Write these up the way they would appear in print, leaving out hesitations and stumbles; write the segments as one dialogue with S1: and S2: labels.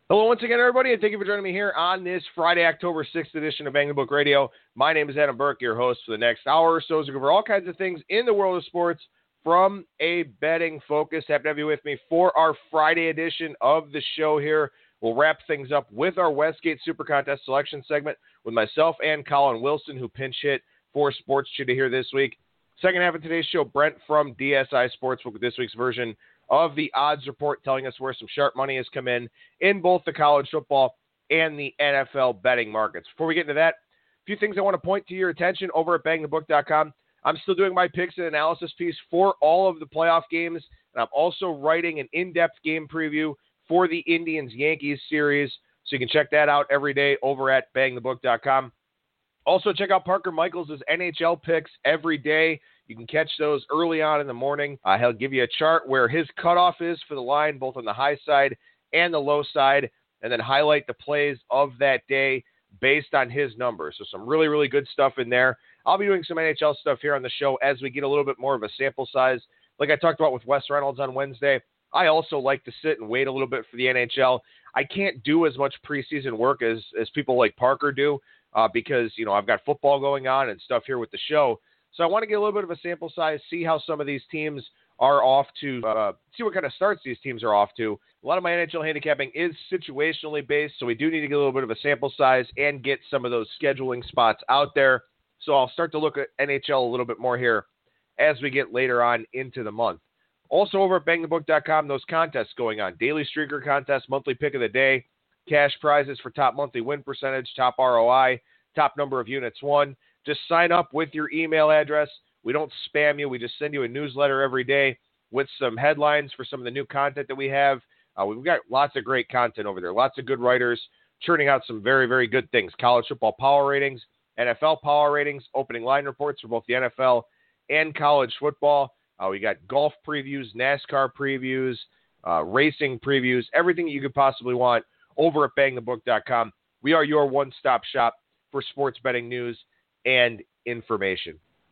S1: Hello once again, everybody, and thank you for joining me here on this Friday, October 6th edition of Bang the Book Radio. My name is Adam Burke, your host for the next hour or so, as we cover all kinds of things in the world of sports from a betting focus. Happy to have you with me for our Friday edition of the show here. We'll wrap things up with our Westgate Super Contest selection segment with myself and Colin Wilson, who pinch hit for Sports Cheetah here this week. Second half of today's show, Brent from DSI Sportsbook with this week's version of the odds report, telling us where some sharp money has come in both the college football and the NFL betting markets. Before we get into that, a few things I want to point to your attention over at bangthebook.com. I'm still doing my picks and analysis piece for all of the playoff games, and I'm also writing an in-depth game preview for the Indians-Yankees series, so you can check that out every day over at bangthebook.com. Also, check out Parker Michaels' NHL picks every day. You can catch those early on in the morning. He'll give you a chart where his cutoff is for the line, both on the high side and the low side, and then highlight the plays of that day based on his numbers. So some really, really good stuff in there. I'll be doing some NHL stuff here on the show as we get a little bit more of a sample size. Like I talked about with Wes Reynolds on Wednesday, I also like to sit and wait a little bit for the NHL. I can't do as much preseason work as people like Parker do because, I've got football going on and stuff here with the show. So I want to get a little bit of a sample size, see how some of these teams are off to, see what kind of starts these teams are off to. A lot of my NHL handicapping is situationally based, so we do need to get a little bit of a sample size and get some of those scheduling spots out there. So I'll start to look at NHL a little bit more here as we get later on into the month. Also over at bangthebook.com, those contests going on. Daily Streaker contest, monthly pick of the day, cash prizes for top monthly win percentage, top ROI, top number of units won. Just sign up with your email address. We don't spam you. We just send you a newsletter every day with some headlines for some of the new content that we have. We've got lots of great content over there. Lots of good writers churning out some very, very good things. College football power ratings, NFL power ratings, opening line reports for both the NFL and college football. We got golf previews, NASCAR previews, racing previews, everything you could possibly want over at bangthebook.com. We are your one-stop shop for sports betting news and information.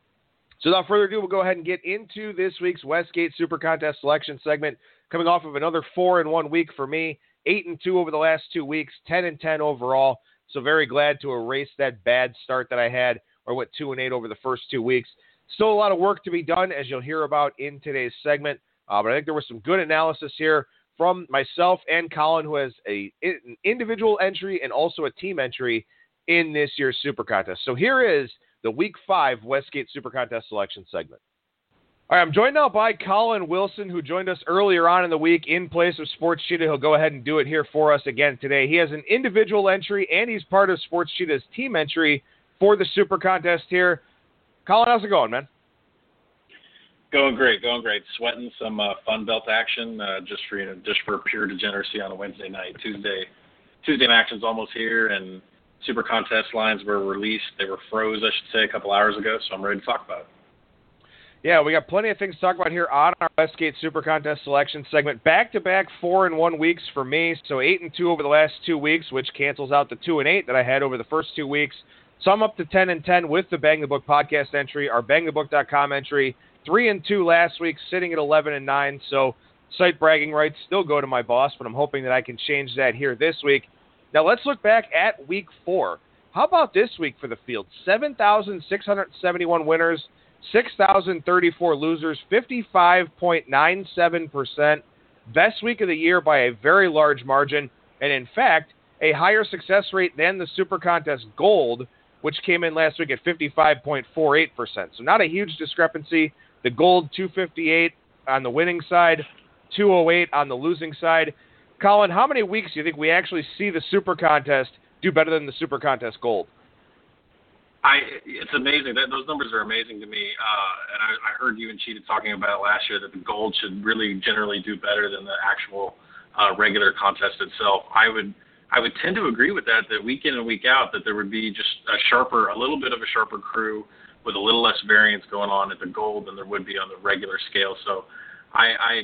S1: So without further ado, we'll go ahead and get into this week's Westgate Super Contest selection segment, coming off of another 4-1 week for me, 8-2 over the last 2 weeks, 10-10 overall. So very glad to erase that bad start that I had, or went 2-8 over the first 2 weeks. Still a lot of work to be done, as you'll hear about in today's segment. But I think there was some good analysis here from myself and Colin, who has an individual entry and also a team entry in this year's Super Contest. So here is the Week 5 Westgate Super Contest selection segment. All right, I'm joined now by Colin Wilson, who joined us earlier on in the week in place of Sports Cheetah. He'll go ahead and do it here for us again today. He has an individual entry, and he's part of Sports Cheetah's team entry for the Super Contest here. Colin, how's it going, man?
S2: Going great. Sweating some Fun Belt action just for pure degeneracy on a Wednesday night. Tuesday action's almost here, and Super Contest lines were released. They were froze, I should say, a couple hours ago, so I'm ready to talk about it.
S1: Yeah, we got plenty of things to talk about here on our Westgate Super Contest selection segment. Back-to-back 4-1 weeks for me, so 8-2 over the last 2 weeks, which cancels out the 2-8 that I had over the first 2 weeks. So I'm up to 10-10 with the Bang the Book podcast entry, our bangthebook.com entry. 3-2 last week, sitting at 11-9. So site bragging rights still go to my boss, but I'm hoping that I can change that here this week. Now let's look back at Week 4. How about this week for the field? 7,671 winners, 6,034 losers, 55.97%. Best week of the year by a very large margin, and in fact, a higher success rate than the Super Contest Gold, which came in last week at 55.48%. So not a huge discrepancy. The Gold, 258 on the winning side, 208 on the losing side. Colin, how many weeks do you think we actually see the Super Contest do better than the Super Contest Gold?
S2: It's amazing. Those numbers are amazing to me. And I heard you and Cheetah talking about it last year that the Gold should really generally do better than the actual regular contest itself. I would tend to agree with that week in and week out, that there would be just a little bit of a sharper crew with a little less variance going on at the Gold than there would be on the regular scale. So I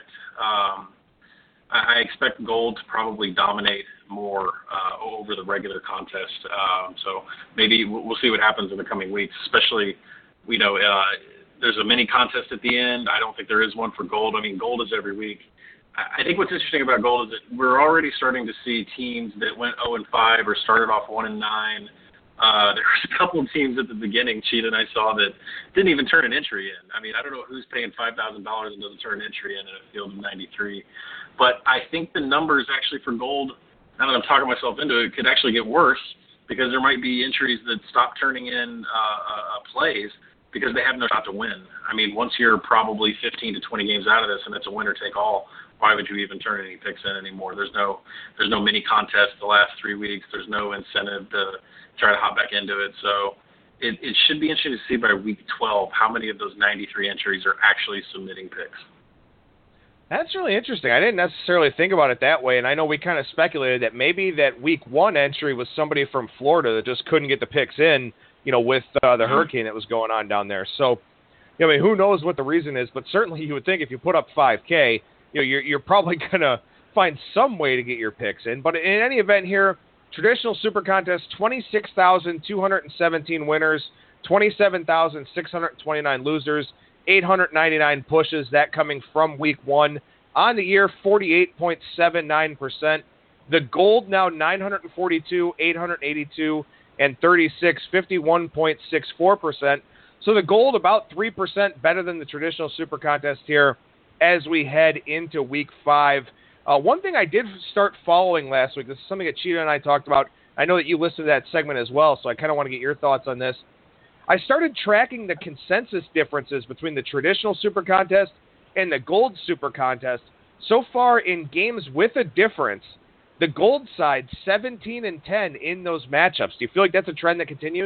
S2: expect Gold to probably dominate more over the regular contest. So maybe we'll see what happens in the coming weeks, especially, there's a mini contest at the end. I don't think there is one for Gold. I mean, Gold is every week. I think what's interesting about Gold is that we're already starting to see teams that went 0-5 or started off 1-9. There was a couple of teams at the beginning, Cheetah and I saw, that didn't even turn an entry in. I mean, I don't know who's paying $5,000 and doesn't turn an entry in a field of 93. But I think the numbers actually for Gold, now that I'm talking myself into it, could actually get worse because there might be entries that stop turning in plays because they have no shot to win. I mean, once you're probably 15 to 20 games out of this and it's a winner-take-all, why would you even turn any picks in anymore? There's no mini contest the last 3 weeks. There's no incentive to try to hop back into it. So it should be interesting to see by week 12 how many of those 93 entries are actually submitting picks.
S1: That's really interesting. I didn't necessarily think about it that way, and I know we kind of speculated that maybe that week 1 entry was somebody from Florida that just couldn't get the picks in, with the hurricane that was going on down there. So, I mean, who knows what the reason is, but certainly you would think if you put up 5K, you're probably going to find some way to get your picks in. But in any event here, traditional Super Contest, 26,217 winners, 27,629 losers, 899 pushes, that coming from week 1. On the year, 48.79%. The Gold now 942, 882, and 36, 51.64%. So the Gold about 3% better than the traditional Super Contest here as we head into week 5. One thing I did start following last week, this is something that Cheetah and I talked about. I know that you listened to that segment as well, so I kind of want to get your thoughts on this. I started tracking the consensus differences between the traditional Super Contest and the Gold Super Contest. So far in games with a difference, the Gold side 17-10 in those matchups. Do you feel like that's a trend that continues?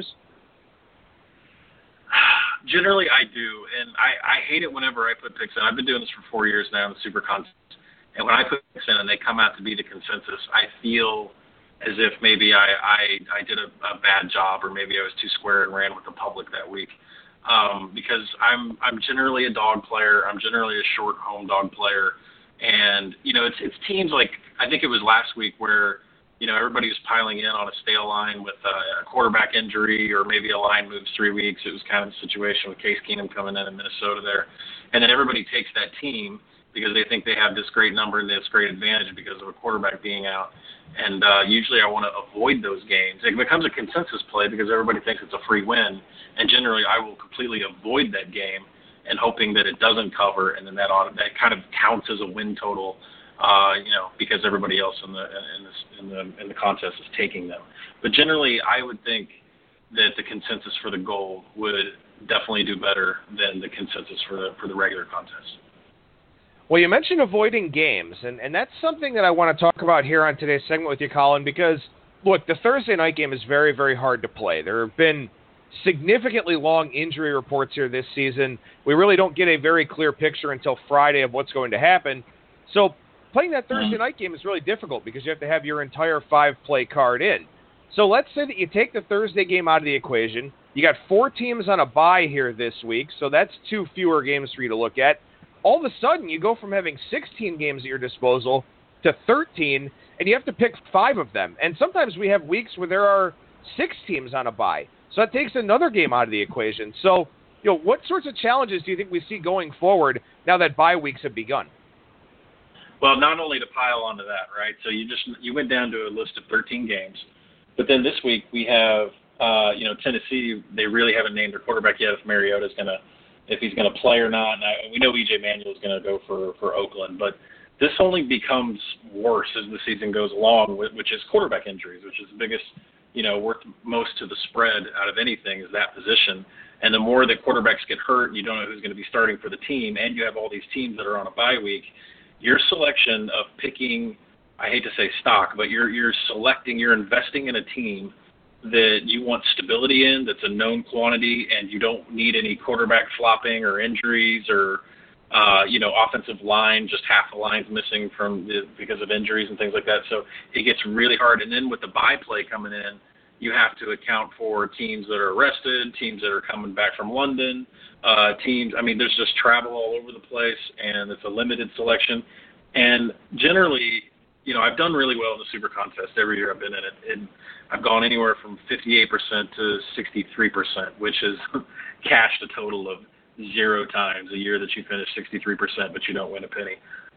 S2: Generally, I do, and I hate it whenever I put picks in. I've been doing this for 4 years now in the Super Contest, and when I put picks in and they come out to be the consensus, I feel as if maybe I did a bad job, or maybe I was too square and ran with the public that week. Because I'm generally a dog player. I'm generally a short home dog player, and it's teams like, I think it was last week where everybody was piling in on a stale line with a quarterback injury, or maybe a line moves 3 weeks. It was kind of a situation with Case Keenum coming in Minnesota there, and then everybody takes that team because they think they have this great number and this great advantage because of a quarterback being out. And usually I want to avoid those games. It becomes a consensus play because everybody thinks it's a free win, and generally I will completely avoid that game and hoping that it doesn't cover, and then that kind of counts as a win total, because everybody else in the contest is taking them. But generally, I would think that the consensus for the Gold would definitely do better than the consensus for the regular contest.
S1: Well, you mentioned avoiding games, and that's something that I want to talk about here on today's segment with you, Colin, because, look, the Thursday night game is very, very hard to play. There have been significantly long injury reports here this season. We really don't get a very clear picture until Friday of what's going to happen. So playing that Thursday night game is really difficult because you have to have your entire 5-play card in. So let's say that you take the Thursday game out of the equation. You got 4 teams on a bye here this week, so that's 2 fewer games for you to look at. All of a sudden, you go from having 16 games at your disposal to 13, and you have to pick 5 of them. And sometimes we have weeks where there are 6 teams on a bye. So that takes another game out of the equation. So, what sorts of challenges do you think we see going forward now that bye weeks have begun?
S2: Well, not only to pile onto that, right? So you went down to a list of 13 games, but then this week we have, Tennessee. They really haven't named their quarterback yet if he's going to play or not. And we know E.J. Manuel is going to go for Oakland, but this only becomes worse as the season goes along, which is quarterback injuries, which is the biggest, worth most to the spread out of anything is that position. And the more that quarterbacks get hurt and you don't know who's going to be starting for the team, and you have all these teams that are on a bye week, your selection of picking, I hate to say stock, but you're investing in a team that you want stability in, that's a known quantity, and you don't need any quarterback flopping or injuries or, offensive line, just half the line's missing because of injuries and things like that. So it gets really hard. And then with the bye play coming in, you have to account for teams that are arrested, teams that are coming back from London, there's just travel all over the place, and it's a limited selection. And generally, I've done really well in the Super Contest every year I've been in it. And I've gone anywhere from 58% to 63%, which has cashed a total of 0 times a year that you finish 63%, but you don't win a penny. But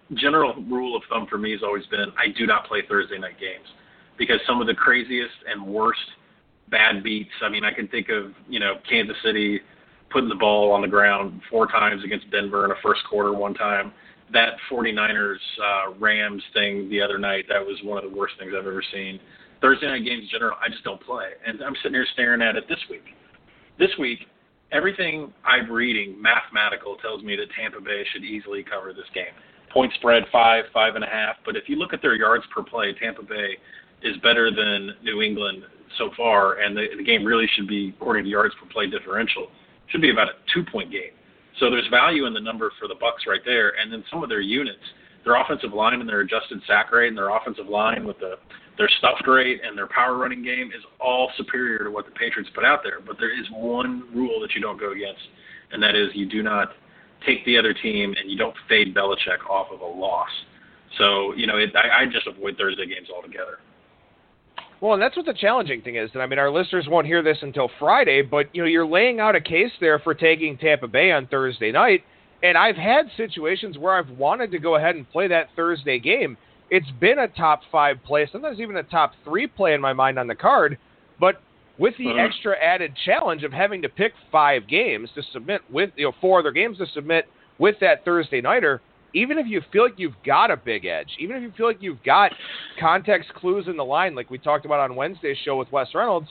S2: general rule of thumb for me has always been I do not play Thursday night games because some of the craziest and worst bad beats, I mean, I can think of, Kansas City putting the ball on the ground 4 times against Denver in a first quarter one time. That 49ers Rams thing the other night, that was one of the worst things I've ever seen. Thursday night games in general, I just don't play. And I'm sitting here staring at it this week. This week, everything I'm reading, mathematical, tells me that Tampa Bay should easily cover this game. Point spread 5.5. But if you look at their yards per play, Tampa Bay is better than New England so far, and the game really should be, according to yards per play differential, should be about a 2-point game. So there's value in the number for the Bucs right there, and then some of their units, their offensive line and their adjusted sack rate and their offensive line with their stuffed rate and their power running game is all superior to what the Patriots put out there. But there is one rule that you don't go against, and that is you do not take the other team and you don't fade Belichick off of a loss. So, I just avoid Thursday games altogether.
S1: Well, and that's what the challenging thing is. And I mean, our listeners won't hear this until Friday, but, you're laying out a case there for taking Tampa Bay on Thursday night. And I've had situations where I've wanted to go ahead and play that Thursday game. It's been a top 5 play, sometimes even a top 3 play in my mind on the card. But with the extra added challenge of having to pick 5 games to submit with, 4 other games to submit with that Thursday nighter, even if you feel like you've got a big edge, even if you feel like you've got context clues in the line, like we talked about on Wednesday's show with Wes Reynolds,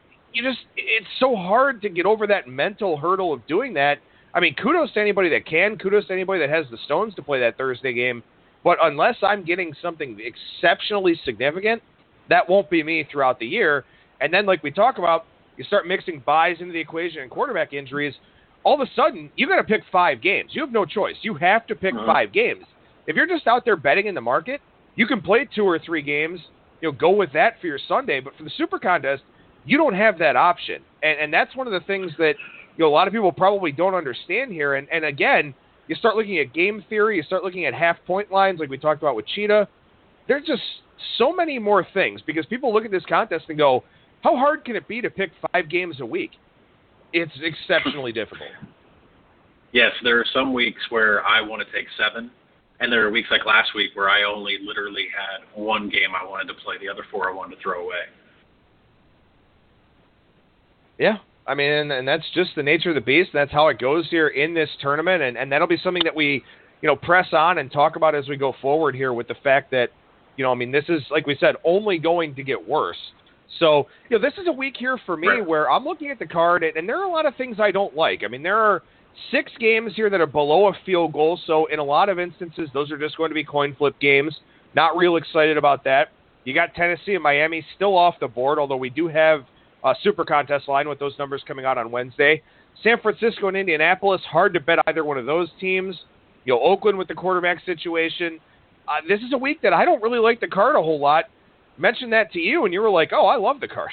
S1: it's so hard to get over that mental hurdle of doing that. I mean, kudos to anybody that can, kudos to anybody that has the stones to play that Thursday game. But unless I'm getting something exceptionally significant, that won't be me throughout the year. And then, like we talk about, you start mixing buys into the equation and quarterback injuries, all of a sudden, you got to pick 5 games. You have no choice. You have to pick 5 games. If you're just out there betting in the market, you can play 2 or 3 games, go with that for your Sunday. But for the Super Contest, you don't have that option. And that's one of the things that a lot of people probably don't understand here. And again, you start looking at game theory, you start looking at half-point lines like we talked about with Cheetah. There's just so many more things because people look at this contest and go, how hard can it be to pick 5 games a week? It's exceptionally difficult.
S2: Yes, there are some weeks where I want to take 7, and there are weeks like last week where I only literally had 1 game I wanted to play. The other 4 I wanted to throw away.
S1: Yeah, I mean, and that's just the nature of the beast. That's how it goes here in this tournament, and that'll be something that we, press on and talk about as we go forward here with the fact that, this is, like we said, only going to get worse. So, this is a week here for me where I'm looking at the card, and there are a lot of things I don't like. I mean, there are 6 games here that are below a field goal, so in a lot of instances, those are just going to be coin flip games. Not real excited about that. You got Tennessee and Miami still off the board, although we do have a Super Contest line with those numbers coming out on Wednesday. San Francisco and Indianapolis, hard to bet either one of those teams. Oakland with the quarterback situation. This is a week that I don't really like the card a whole lot. Mentioned that to you, and you were like, oh, I love the card.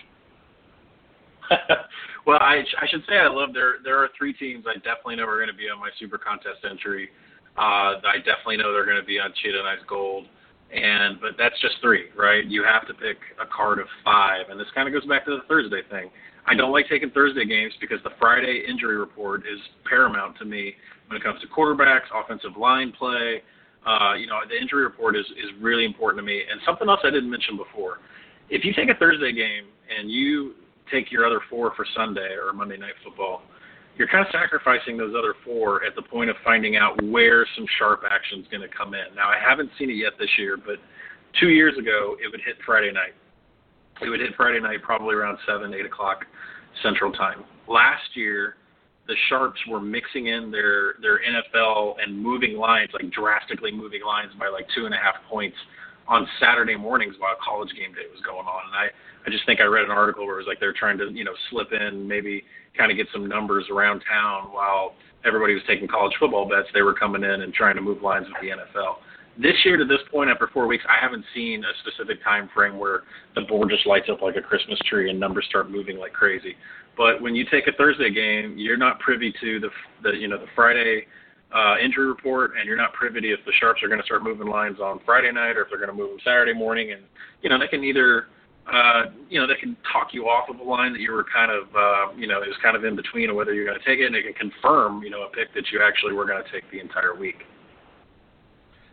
S2: Well, I should say I love there are 3 teams I definitely know are going to be on my Super Contest entry. I definitely know they're going to be on Cheetah and Ice Gold. But that's just 3, right? You have to pick a card of 5, and this kind of goes back to the Thursday thing. I don't like taking Thursday games because the Friday injury report is paramount to me when it comes to quarterbacks, offensive line play. The injury report is really important to me. And something else I didn't mention before, if you take a Thursday game and you take your other 4 for Sunday or Monday Night Football, you're kind of sacrificing those other 4 at the point of finding out where some sharp action is going to come in. Now, I haven't seen it yet this year, but 2 years ago, it would hit Friday night. It would hit Friday night probably around 7, 8 o'clock Central Time. Last year, the Sharps were mixing in their NFL and moving lines, like drastically moving lines by like 2.5 points on Saturday mornings while college game day was going on. And I just think I read an article where it was like they're trying to, slip in, maybe kind of get some numbers around town while everybody was taking college football bets. They were coming in and trying to move lines with the NFL. This year, to this point, after 4 weeks, I haven't seen a specific time frame where the board just lights up like a Christmas tree and numbers start moving like crazy. But when you take a Thursday game, you're not privy to the Friday injury report, and you're not privy to if the Sharps are going to start moving lines on Friday night or if they're going to move them Saturday morning. And they can either they can talk you off of a line that you were kind of it was kind of in between of whether you're going to take it, and they can confirm a pick that you actually were going to take the entire week.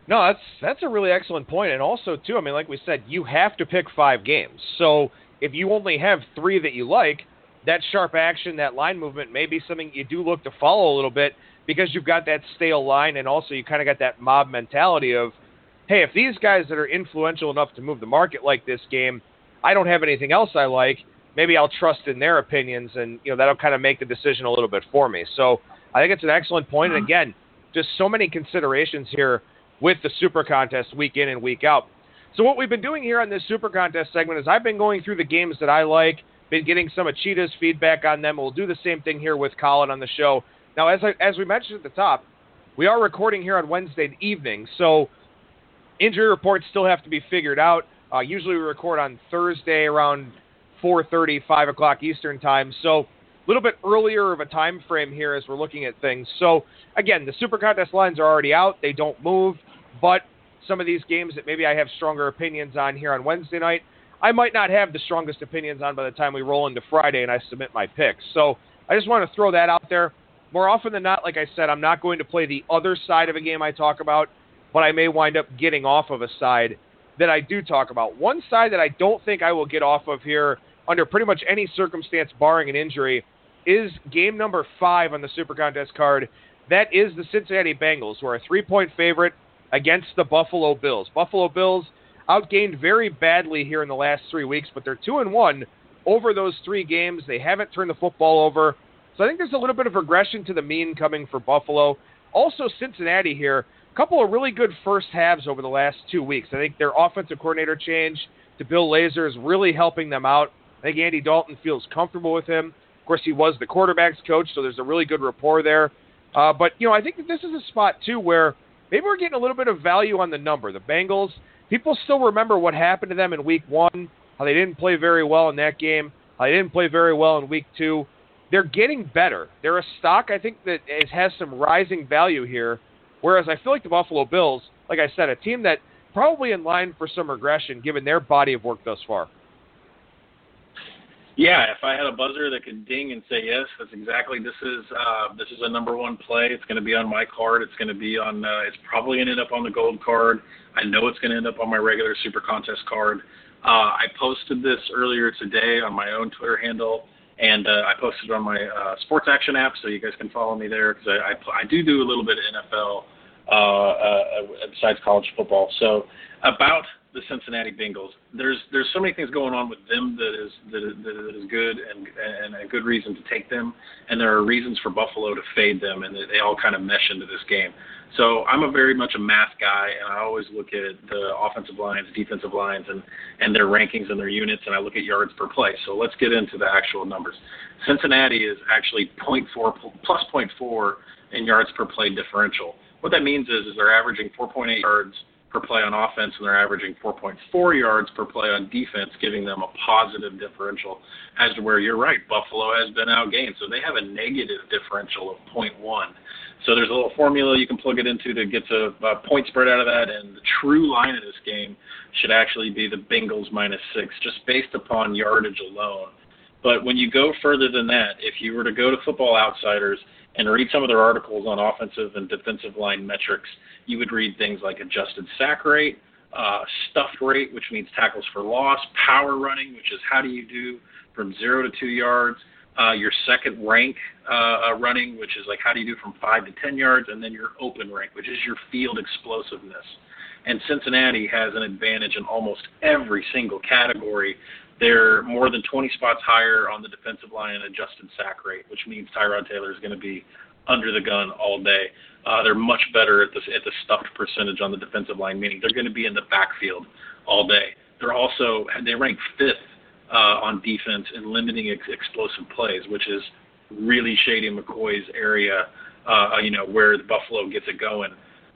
S1: No, that's a really excellent point. And also, too, I mean, like we said, you have to pick 5 games. So if you only have 3 that you like, that sharp action, that line movement may be something you do look to follow a little bit because you've got that stale line, and also you kind of got that mob mentality of, hey, if these guys that are influential enough to move the market like this game, I don't have anything else I like, maybe I'll trust in their opinions, and that'll kind of make the decision a little bit for me. So I think it's an excellent point. And again, just so many considerations here with the Super Contest week in and week out. So what we've been doing here on this Super Contest segment is I've been going through the games that I like, been getting some of Cheetah's feedback on them. We'll do the same thing here with Colin on the show. Now, as we mentioned at the top, we are recording here on Wednesday evening, so injury reports still have to be figured out. Usually we record on Thursday around 4:30, 5 o'clock Eastern time, so a little bit earlier of a time frame here as we're looking at things. So, again, the Super Contest lines are already out. They don't move. But some of these games that maybe I have stronger opinions on here on Wednesday night, I might not have the strongest opinions on by the time we roll into Friday and I submit my picks. So I just want to throw that out there. More often than not, like I said, I'm not going to play the other side of a game I talk about, but I may wind up getting off of a side that I do talk about. One side that I don't think I will get off of here under pretty much any circumstance barring an injury is game number 5 on the Super Contest card. That is the Cincinnati Bengals, who are a 3-point favorite against the Buffalo Bills. Buffalo Bills outgained very badly here in the last 3 weeks, but they're 2-1 over those 3 games. They haven't turned the football over. So I think there's a little bit of regression to the mean coming for Buffalo. Also, Cincinnati here, a couple of really good first halves over the last 2 weeks. I think their offensive coordinator change to Bill Lazor is really helping them out. I think Andy Dalton feels comfortable with him. Of course, he was the quarterback's coach, so there's a really good rapport there. But I think that this is a spot, too, where maybe we're getting a little bit of value on the number. The Bengals, people still remember what happened to them in Week 1, how they didn't play very well in that game, how they didn't play very well in Week 2. They're getting better. They're a stock, I think, that has some rising value here, whereas I feel like the Buffalo Bills, like I said, a team that probably in line for some regression given their body of work thus far.
S2: Yeah, if I had a buzzer that could ding and say yes, that's exactly this is a number 1 play. It's going to be on my card. It's going to be on. It's probably going to end up on the gold card. I know it's going to end up on my regular Super Contest card. I posted this earlier today on my own Twitter handle, and I posted it on my Sports Action app, so you guys can follow me there because I do a little bit of NFL besides college football. So about the Cincinnati Bengals, there's so many things going on with them that is good and a good reason to take them, and there are reasons for Buffalo to fade them, and they all kind of mesh into this game. So I'm very much a math guy, and I always look at the offensive lines, defensive lines, and their rankings and their units, and I look at yards per play. So let's get into the actual numbers. Cincinnati is actually plus 0.4 in yards per play differential. What that means is they're averaging 4.8 yards per play on offense, and they're averaging 4.4 yards per play on defense, giving them a positive differential as to where you're right. Buffalo has been outgained, so they have a negative differential of 0.1. So there's a little formula you can plug it into to get a point spread out of that, and the true line of this game should actually be the Bengals -6, just based upon yardage alone. But when you go further than that, if you were to go to Football Outsiders and read some of their articles on offensive and defensive line metrics, you would read things like adjusted sack rate, stuffed rate, which means tackles for loss, power running, which is how do you do from 0 to 2 yards, your second rank running, which is like how do you do from 5 to 10 yards, and then your open rank, which is your field explosiveness. And Cincinnati has an advantage in almost every single category. They're more than 20 spots higher on the defensive line in adjusted sack rate, which means Tyrod Taylor is going to be under the gun all day. They're much better at the stuffed percentage on the defensive line, meaning they're going to be in the backfield all day. They rank 5th on defense in limiting explosive plays, which is really Shady McCoy's area, where the Buffalo gets it going.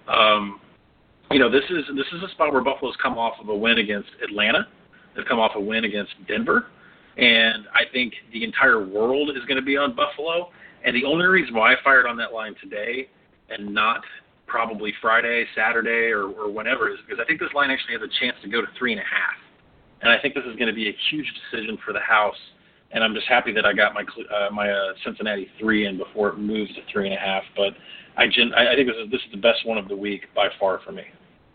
S2: This is a spot where Buffalo's come off of a win against Atlanta. They've come off a win against Denver, and I think the entire world is going to be on Buffalo. And the only reason why I fired on that line today and not probably Friday, Saturday, or whenever is because I think this line actually has a chance to go to 3.5. And I think this is going to be a huge decision for the house. And I'm just happy that I got my Cincinnati 3 in before it moves to 3.5. But I think this is the best one of the week by far for me.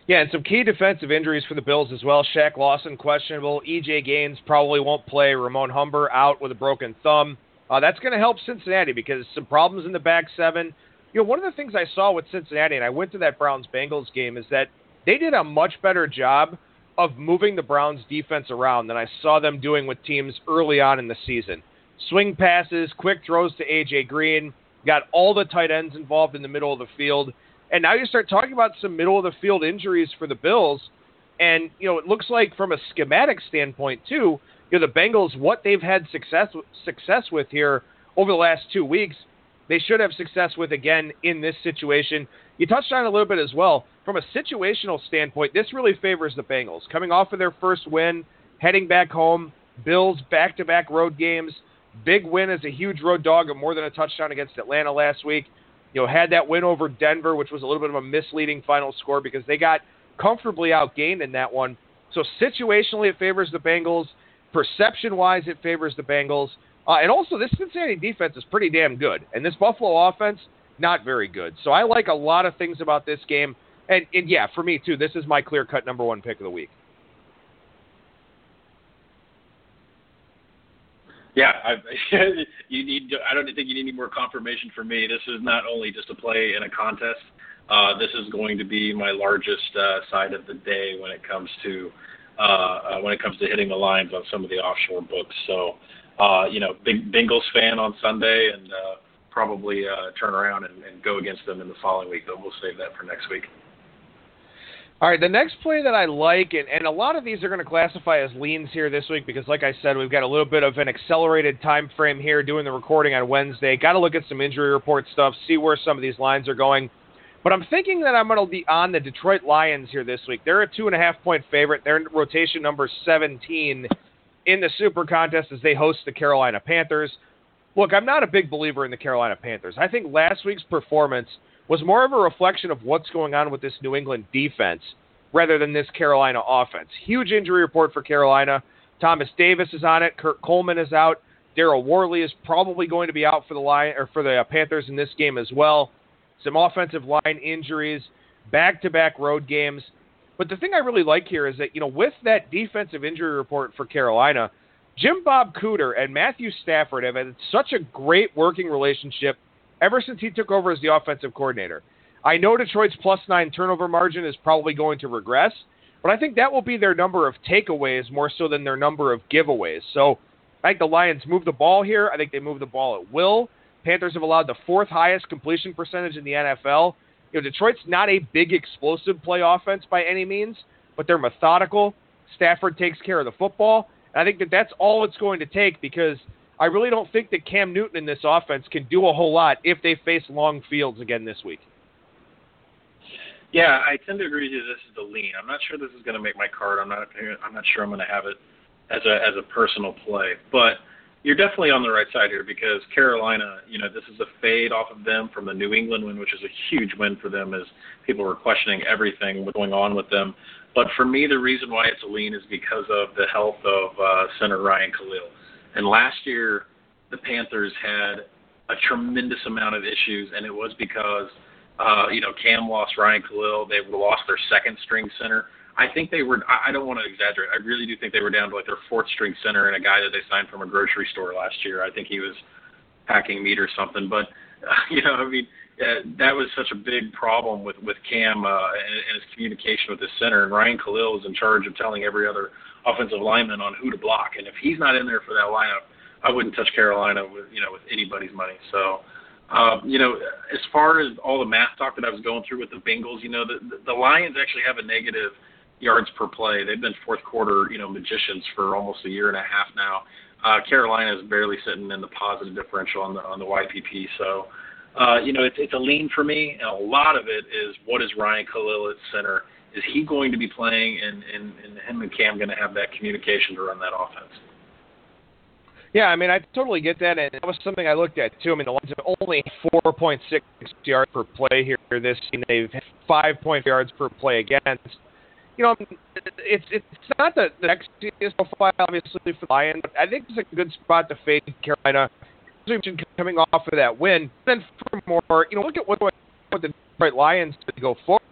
S1: Yeah, and some key defensive injuries for the Bills as well. Shaq Lawson questionable. E.J. Gaines probably won't play. Ramon Humber out with a broken thumb. That's going to help Cincinnati because some problems in the back seven. One of the things I saw with Cincinnati, and I went to that Browns-Bengals game, is that they did a much better job of moving the Browns' defense around than I saw them doing with teams early on in the season. Swing passes, quick throws to A.J. Green, got all the tight ends involved in the middle of the field. And now you start talking about some middle-of-the-field injuries for the Bills, and, it looks like from a schematic standpoint, too, the Bengals, what they've had success with here over the last 2 weeks, they should have success with again in this situation. You touched on it a little bit as well. From a situational standpoint, this really favors the Bengals. Coming off of their first win, heading back home, Bills back-to-back road games, big win as a huge road dog of more than a touchdown against Atlanta last week. Had that win over Denver, which was a little bit of a misleading final score because they got comfortably outgained in that one. So situationally, it favors the Bengals. Perception-wise, it favors the Bengals. And also, this Cincinnati defense is pretty damn good. And this Buffalo offense, not very good. So I like a lot of things about this game. And yeah, for me, too, this is my clear-cut number one pick of the week.
S2: Yeah, I don't think you need any more confirmation from me. This is not only just a play in a contest. This is going to be my largest side of the day when it comes to hitting the lines on some of the offshore books. So, big Bengals fan on Sunday, and probably turn around and go against them in the following week. But we'll save that for next week.
S1: All right, the next play that I like, and a lot of these are going to classify as leans here this week because, like I said, we've got a little bit of an accelerated time frame here doing the recording on Wednesday. Got to look at some injury report stuff, see where some of these lines are going. But I'm thinking that I'm going to be on the Detroit Lions here this week. They're a 2.5-point favorite. They're in rotation number 17 in the Super Contest as they host the Carolina Panthers. Look, I'm not a big believer in the Carolina Panthers. I think last week's performance was more of a reflection of what's going on with this New England defense rather than this Carolina offense. Huge injury report for Carolina. Thomas Davis is on it. Kurt Coleman is out. Darryl Worley is probably going to be out for the Panthers in this game as well. Some offensive line injuries, back-to-back road games. But the thing I really like here is that, with that defensive injury report for Carolina, Jim Bob Cooter and Matthew Stafford have had such a great working relationship ever since he took over as the offensive coordinator. I know Detroit's +9 turnover margin is probably going to regress, but I think that will be their number of takeaways more so than their number of giveaways. So I think the Lions move the ball here. I think they move the ball at will. Panthers have allowed the 4th highest completion percentage in the NFL. Detroit's not a big explosive play offense by any means, but they're methodical. Stafford takes care of the football. And I think that that's all it's going to take because I really don't think that Cam Newton in this offense can do a whole lot if they face long fields again this week.
S2: Yeah, I tend to agree with you. This is the lean. I'm not sure this is going to make my card. I'm not sure I'm going to have it as a personal play. But you're definitely on the right side here because Carolina, this is a fade off of them from the New England win, which is a huge win for them as people were questioning everything going on with them. But for me, the reason why it's a lean is because of the health of center Ryan Khalil. And last year, the Panthers had a tremendous amount of issues, and it was because Cam lost Ryan Khalil. They lost their second-string center. I think they were – I don't want to exaggerate. I really do think they were down to like their fourth-string center and a guy that they signed from a grocery store last year. I think he was packing meat or something. But, that was such a big problem with Cam and his communication with his center. And Ryan Khalil is in charge of telling every other offensive lineman on who to block. And if he's not in there for that lineup, I wouldn't touch Carolina with anybody's money. So, as far as all the math talk that I was going through with the Bengals, the Lions actually have a negative yards per play. They've been fourth quarter, magicians for almost a year and a half now. Carolina is barely sitting in the positive differential on the YPP. So, it's a lean for me. And a lot of it is what is Ryan Khalil at center? Is he going to be playing and him and Cam going to have that communication to run that offense?
S1: Yeah, I totally get that, and that was something I looked at, too. The Lions have only 4.6 yards per play here this season. They've 5.5 yards per play against. It's not the sexiest profile, obviously, for the Lions, but I think it's a good spot to fade Carolina, coming off of that win. Then for more, look at what the Detroit Lions to go forward.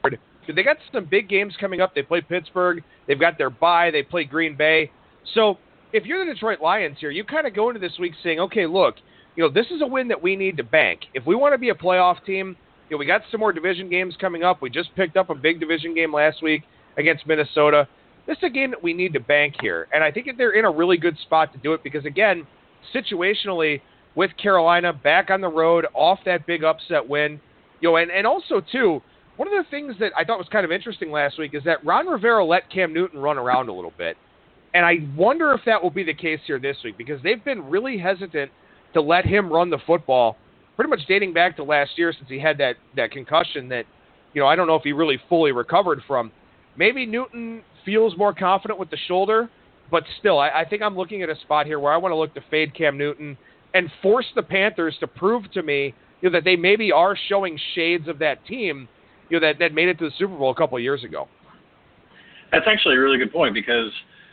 S1: They got some big games coming up. They play Pittsburgh. They've got their bye. They play Green Bay. So if you're the Detroit Lions here, you kind of go into this week saying, okay, look, this is a win that we need to bank. If we want to be a playoff team, we got some more division games coming up. We just picked up a big division game last week against Minnesota. This is a game that we need to bank here. And I think that they're in a really good spot to do it because, again, situationally, with Carolina back on the road off that big upset win, and also, too, one of the things that I thought was kind of interesting last week is that Ron Rivera let Cam Newton run around a little bit. And I wonder if that will be the case here this week because they've been really hesitant to let him run the football pretty much dating back to last year since he had that concussion that, I don't know if he really fully recovered from. Maybe Newton feels more confident with the shoulder, but still, I think I'm looking at a spot here where I want to look to fade Cam Newton and force the Panthers to prove to me that they maybe are showing shades of that team that made it to the Super Bowl a couple of years ago.
S2: That's actually a really good point because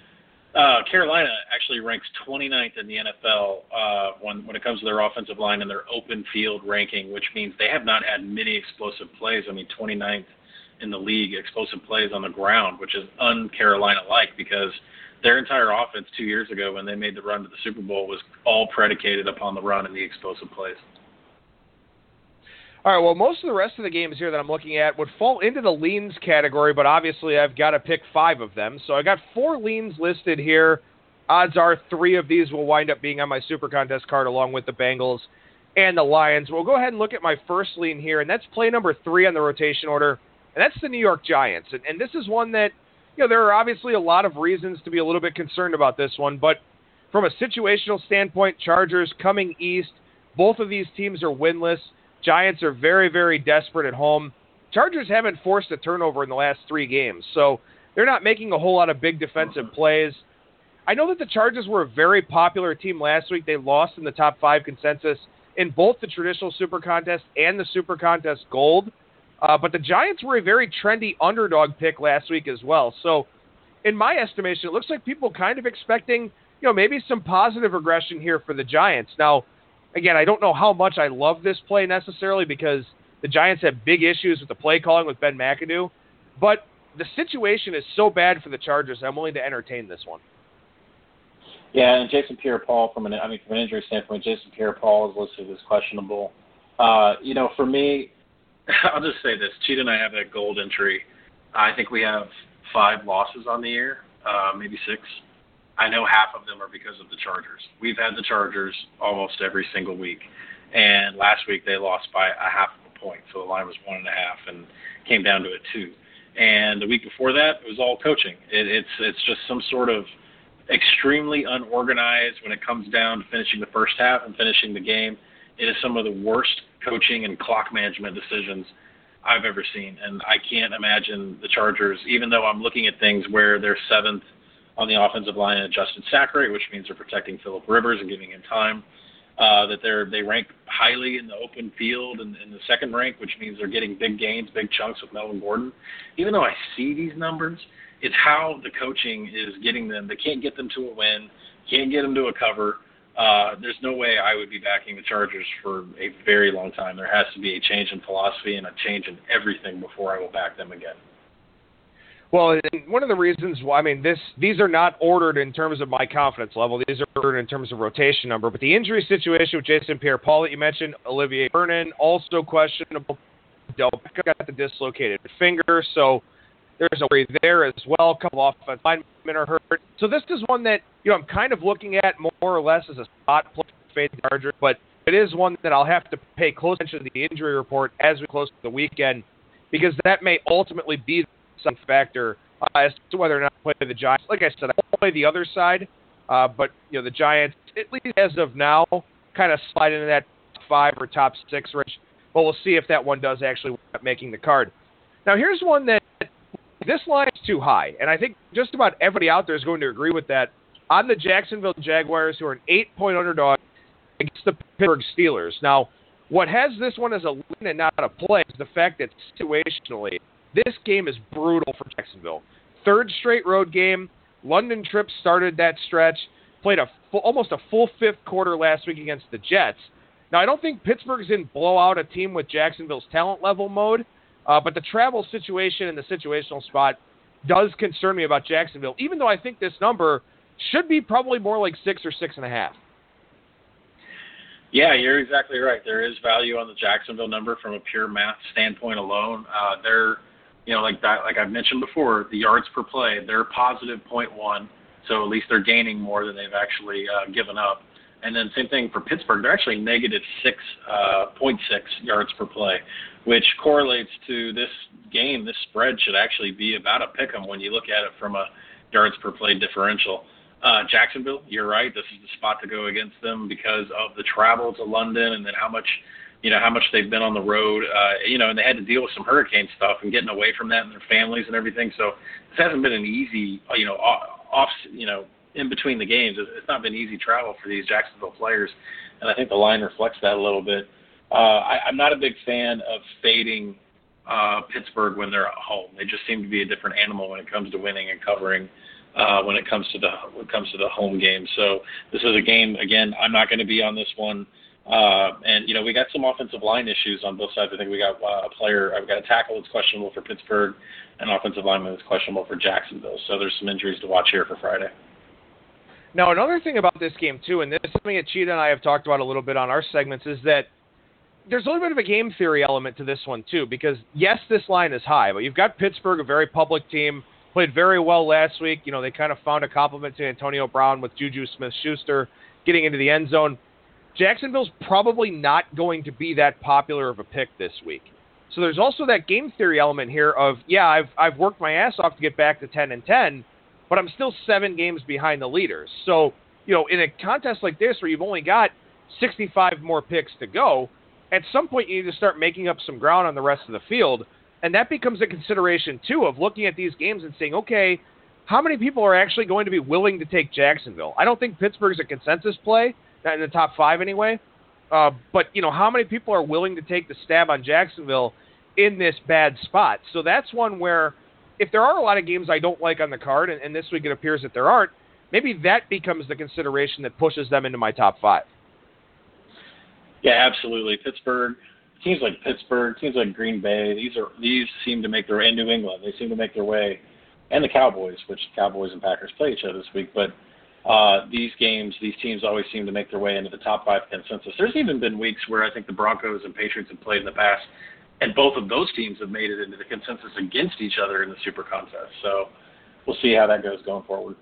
S2: Carolina actually ranks 29th in the NFL when it comes to their offensive line and their open field ranking, which means they have not had many explosive plays. 29th in the league, explosive plays on the ground, which is un-Carolina-like because their entire offense 2 years ago when they made the run to the Super Bowl was all predicated upon the run and the explosive plays.
S1: All right, well, most of the rest of the games here that I'm looking at would fall into the leans category, but obviously I've got to pick 5 of them. So I got 4 leans listed here. Odds are 3 of these will wind up being on my Super Contest card along with the Bengals and the Lions. We'll go ahead and look at my first lean here, and that's play number 3 on the rotation order, and that's the New York Giants. And this is one that, there are obviously a lot of reasons to be a little bit concerned about this one, but from a situational standpoint, Chargers coming east, both of these teams are winless. Giants are very, very desperate at home. Chargers haven't forced a turnover in the last 3 games, so they're not making a whole lot of big defensive plays. I know that the Chargers were a very popular team last week. They lost in the top 5 consensus in both the traditional Super Contest and the Super Contest Gold, but the Giants were a very trendy underdog pick last week as well. So in my estimation, it looks like people kind of expecting, maybe some positive regression here for the Giants. Now, again, I don't know how much I love this play necessarily because the Giants have big issues with the play calling with Ben McAdoo, but the situation is so bad for the Chargers, I'm willing to entertain this one.
S2: Yeah, and Jason Pierre-Paul, from an injury standpoint, Jason Pierre-Paul is listed as questionable. For me, I'll just say this. Cheetah and I have that gold entry. I think we have 5 losses on the year, maybe 6. I know half of them are because of the Chargers. We've had the Chargers almost every single week. And last week they lost by a half of a point. So the line was 1.5 and came down to a 2. And the week before that, it was all coaching. It's just some sort of extremely unorganized when it comes down to finishing the first half and finishing the game. It is some of the worst coaching and clock management decisions I've ever seen. And I can't imagine the Chargers, even though I'm looking at things where they're 7th on the offensive line in adjusted sack rate, which means they're protecting Phillip Rivers and giving him time, that they rank highly in the open field and in the second rank, which means they're getting big gains, big chunks with Melvin Gordon. Even though I see these numbers, it's how the coaching is getting them. They can't get them to a win, can't get them to a cover. There's no way I would be backing the Chargers for a very long time. There has to be a change in philosophy and a change in everything before I will back them again.
S1: Well, one of the reasons why, these are not ordered in terms of my confidence level. These are ordered in terms of rotation number. But the injury situation with Jason Pierre-Paul that you mentioned, Olivier Vernon, also questionable. Del Becca got the dislocated finger, so there's a worry there as well. A couple of offensive linemen are hurt. So this is one that, I'm kind of looking at more or less as a spot play for fade the Chargers, but it is one that I'll have to pay close attention to the injury report as we close to the weekend, because that may ultimately be some factor as to whether or not I play the Giants. Like I said, I won't play the other side, but the Giants, at least as of now, kind of slide into that 5 or top 6 range. But we'll see if that one does actually end up making the card. Now, here's one that this line is too high, and I think just about everybody out there is going to agree with that. On the Jacksonville Jaguars, who are an 8-point underdog against the Pittsburgh Steelers. Now, what has this one as a win and not a play is the fact that situationally, this game is brutal for Jacksonville. 3rd straight road game. London trip started that stretch. Played almost a full 5th quarter last week against the Jets. Now, I don't think Pittsburgh's in blow out a team with Jacksonville's talent level mode, But the travel situation and the situational spot does concern me about Jacksonville, even though I think this number should be probably more like 6 or 6.5.
S2: Yeah, you're exactly right. There is value on the Jacksonville number from a pure math standpoint alone. They're, like I've mentioned before, the yards per play, they're positive 0.1, so at least they're gaining more than they've actually given up. And then same thing for Pittsburgh, they're actually negative 6.6 yards per play, which correlates to this game. This spread should actually be about a pick 'em when you look at it from a yards per play differential. Jacksonville, you're right. This is the spot to go against them because of the travel to London and then how much they've been on the road, and they had to deal with some hurricane stuff and getting away from that and their families and everything. So this hasn't been an easy, in between the games. It's not been easy travel for these Jacksonville players, and I think the line reflects that a little bit. I'm not a big fan of fading Pittsburgh when they're at home. They just seem to be a different animal when it comes to winning and covering. When it comes to the home game. So this is a game, again, I'm not going to be on this one. And we got some offensive line issues on both sides. I think we got I've got a tackle that's questionable for Pittsburgh, and an offensive lineman that's questionable for Jacksonville. So there's some injuries to watch here for Friday.
S1: Now, another thing about this game, too, and this is something that Cheetah and I have talked about a little bit on our segments, is that there's a little bit of a game theory element to this one, too, because, yes, this line is high, but you've got Pittsburgh, a very public team, played very well last week. They kind of found a compliment to Antonio Brown with Juju Smith-Schuster getting into the end zone. Jacksonville's probably not going to be that popular of a pick this week. So there's also that game theory element here of, yeah, I've worked my ass off to get back to 10-10, but I'm still 7 games behind the leaders. So, in a contest like this where you've only got 65 more picks to go, at some point you need to start making up some ground on the rest of the field. And that becomes a consideration, too, of looking at these games and saying, okay, how many people are actually going to be willing to take Jacksonville? I don't think Pittsburgh's a consensus play, not in the top 5 anyway. But, how many people are willing to take the stab on Jacksonville in this bad spot? So that's one where if there are a lot of games I don't like on the card, and this week it appears that there aren't, maybe that becomes the consideration that pushes them into my top 5.
S2: Yeah, absolutely. Teams like Pittsburgh, teams like Green Bay, these seem to make their way, and New England, they seem to make their way, and the Cowboys, which Cowboys and Packers play each other this week, but these teams always seem to make their way into the top 5 consensus. There's even been weeks where I think the Broncos and Patriots have played in the past, and both of those teams have made it into the consensus against each other in the Super Contest. So we'll see how that goes going forward.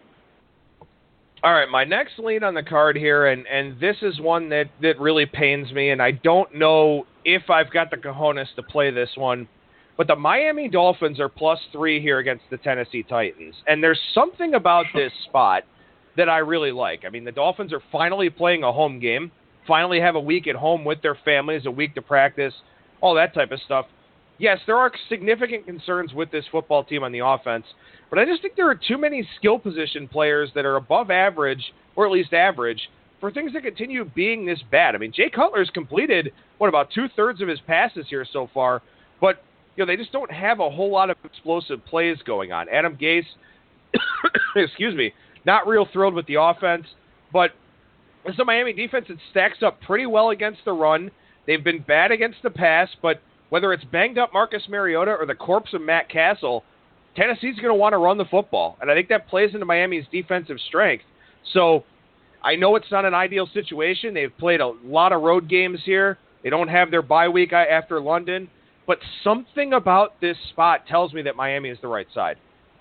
S1: All right, my next lead on the card here, and this is one that really pains me, and I don't know if I've got the cojones to play this one, but the Miami Dolphins are +3 here against the Tennessee Titans, and there's something about this spot that I really like. I mean, the Dolphins are finally playing a home game, finally have a week at home with their families, a week to practice, all that type of stuff. Yes, there are significant concerns with this football team on the offense, but I just think there are too many skill position players that are above average, or at least average, for things to continue being this bad. I mean, Jay Cutler's completed, about 2/3 of his passes here so far, but they just don't have a whole lot of explosive plays going on. Adam Gase, excuse me, not real thrilled with the offense, but it's a Miami defense that stacks up pretty well against the run. They've been bad against the pass, but whether it's banged up Marcus Mariota or the corpse of Matt Castle, Tennessee's going to want to run the football, and I think that plays into Miami's defensive strength. So I know it's not an ideal situation. They've played a lot of road games here. They don't have their bye week after London, but something about this spot tells me that Miami is the right side.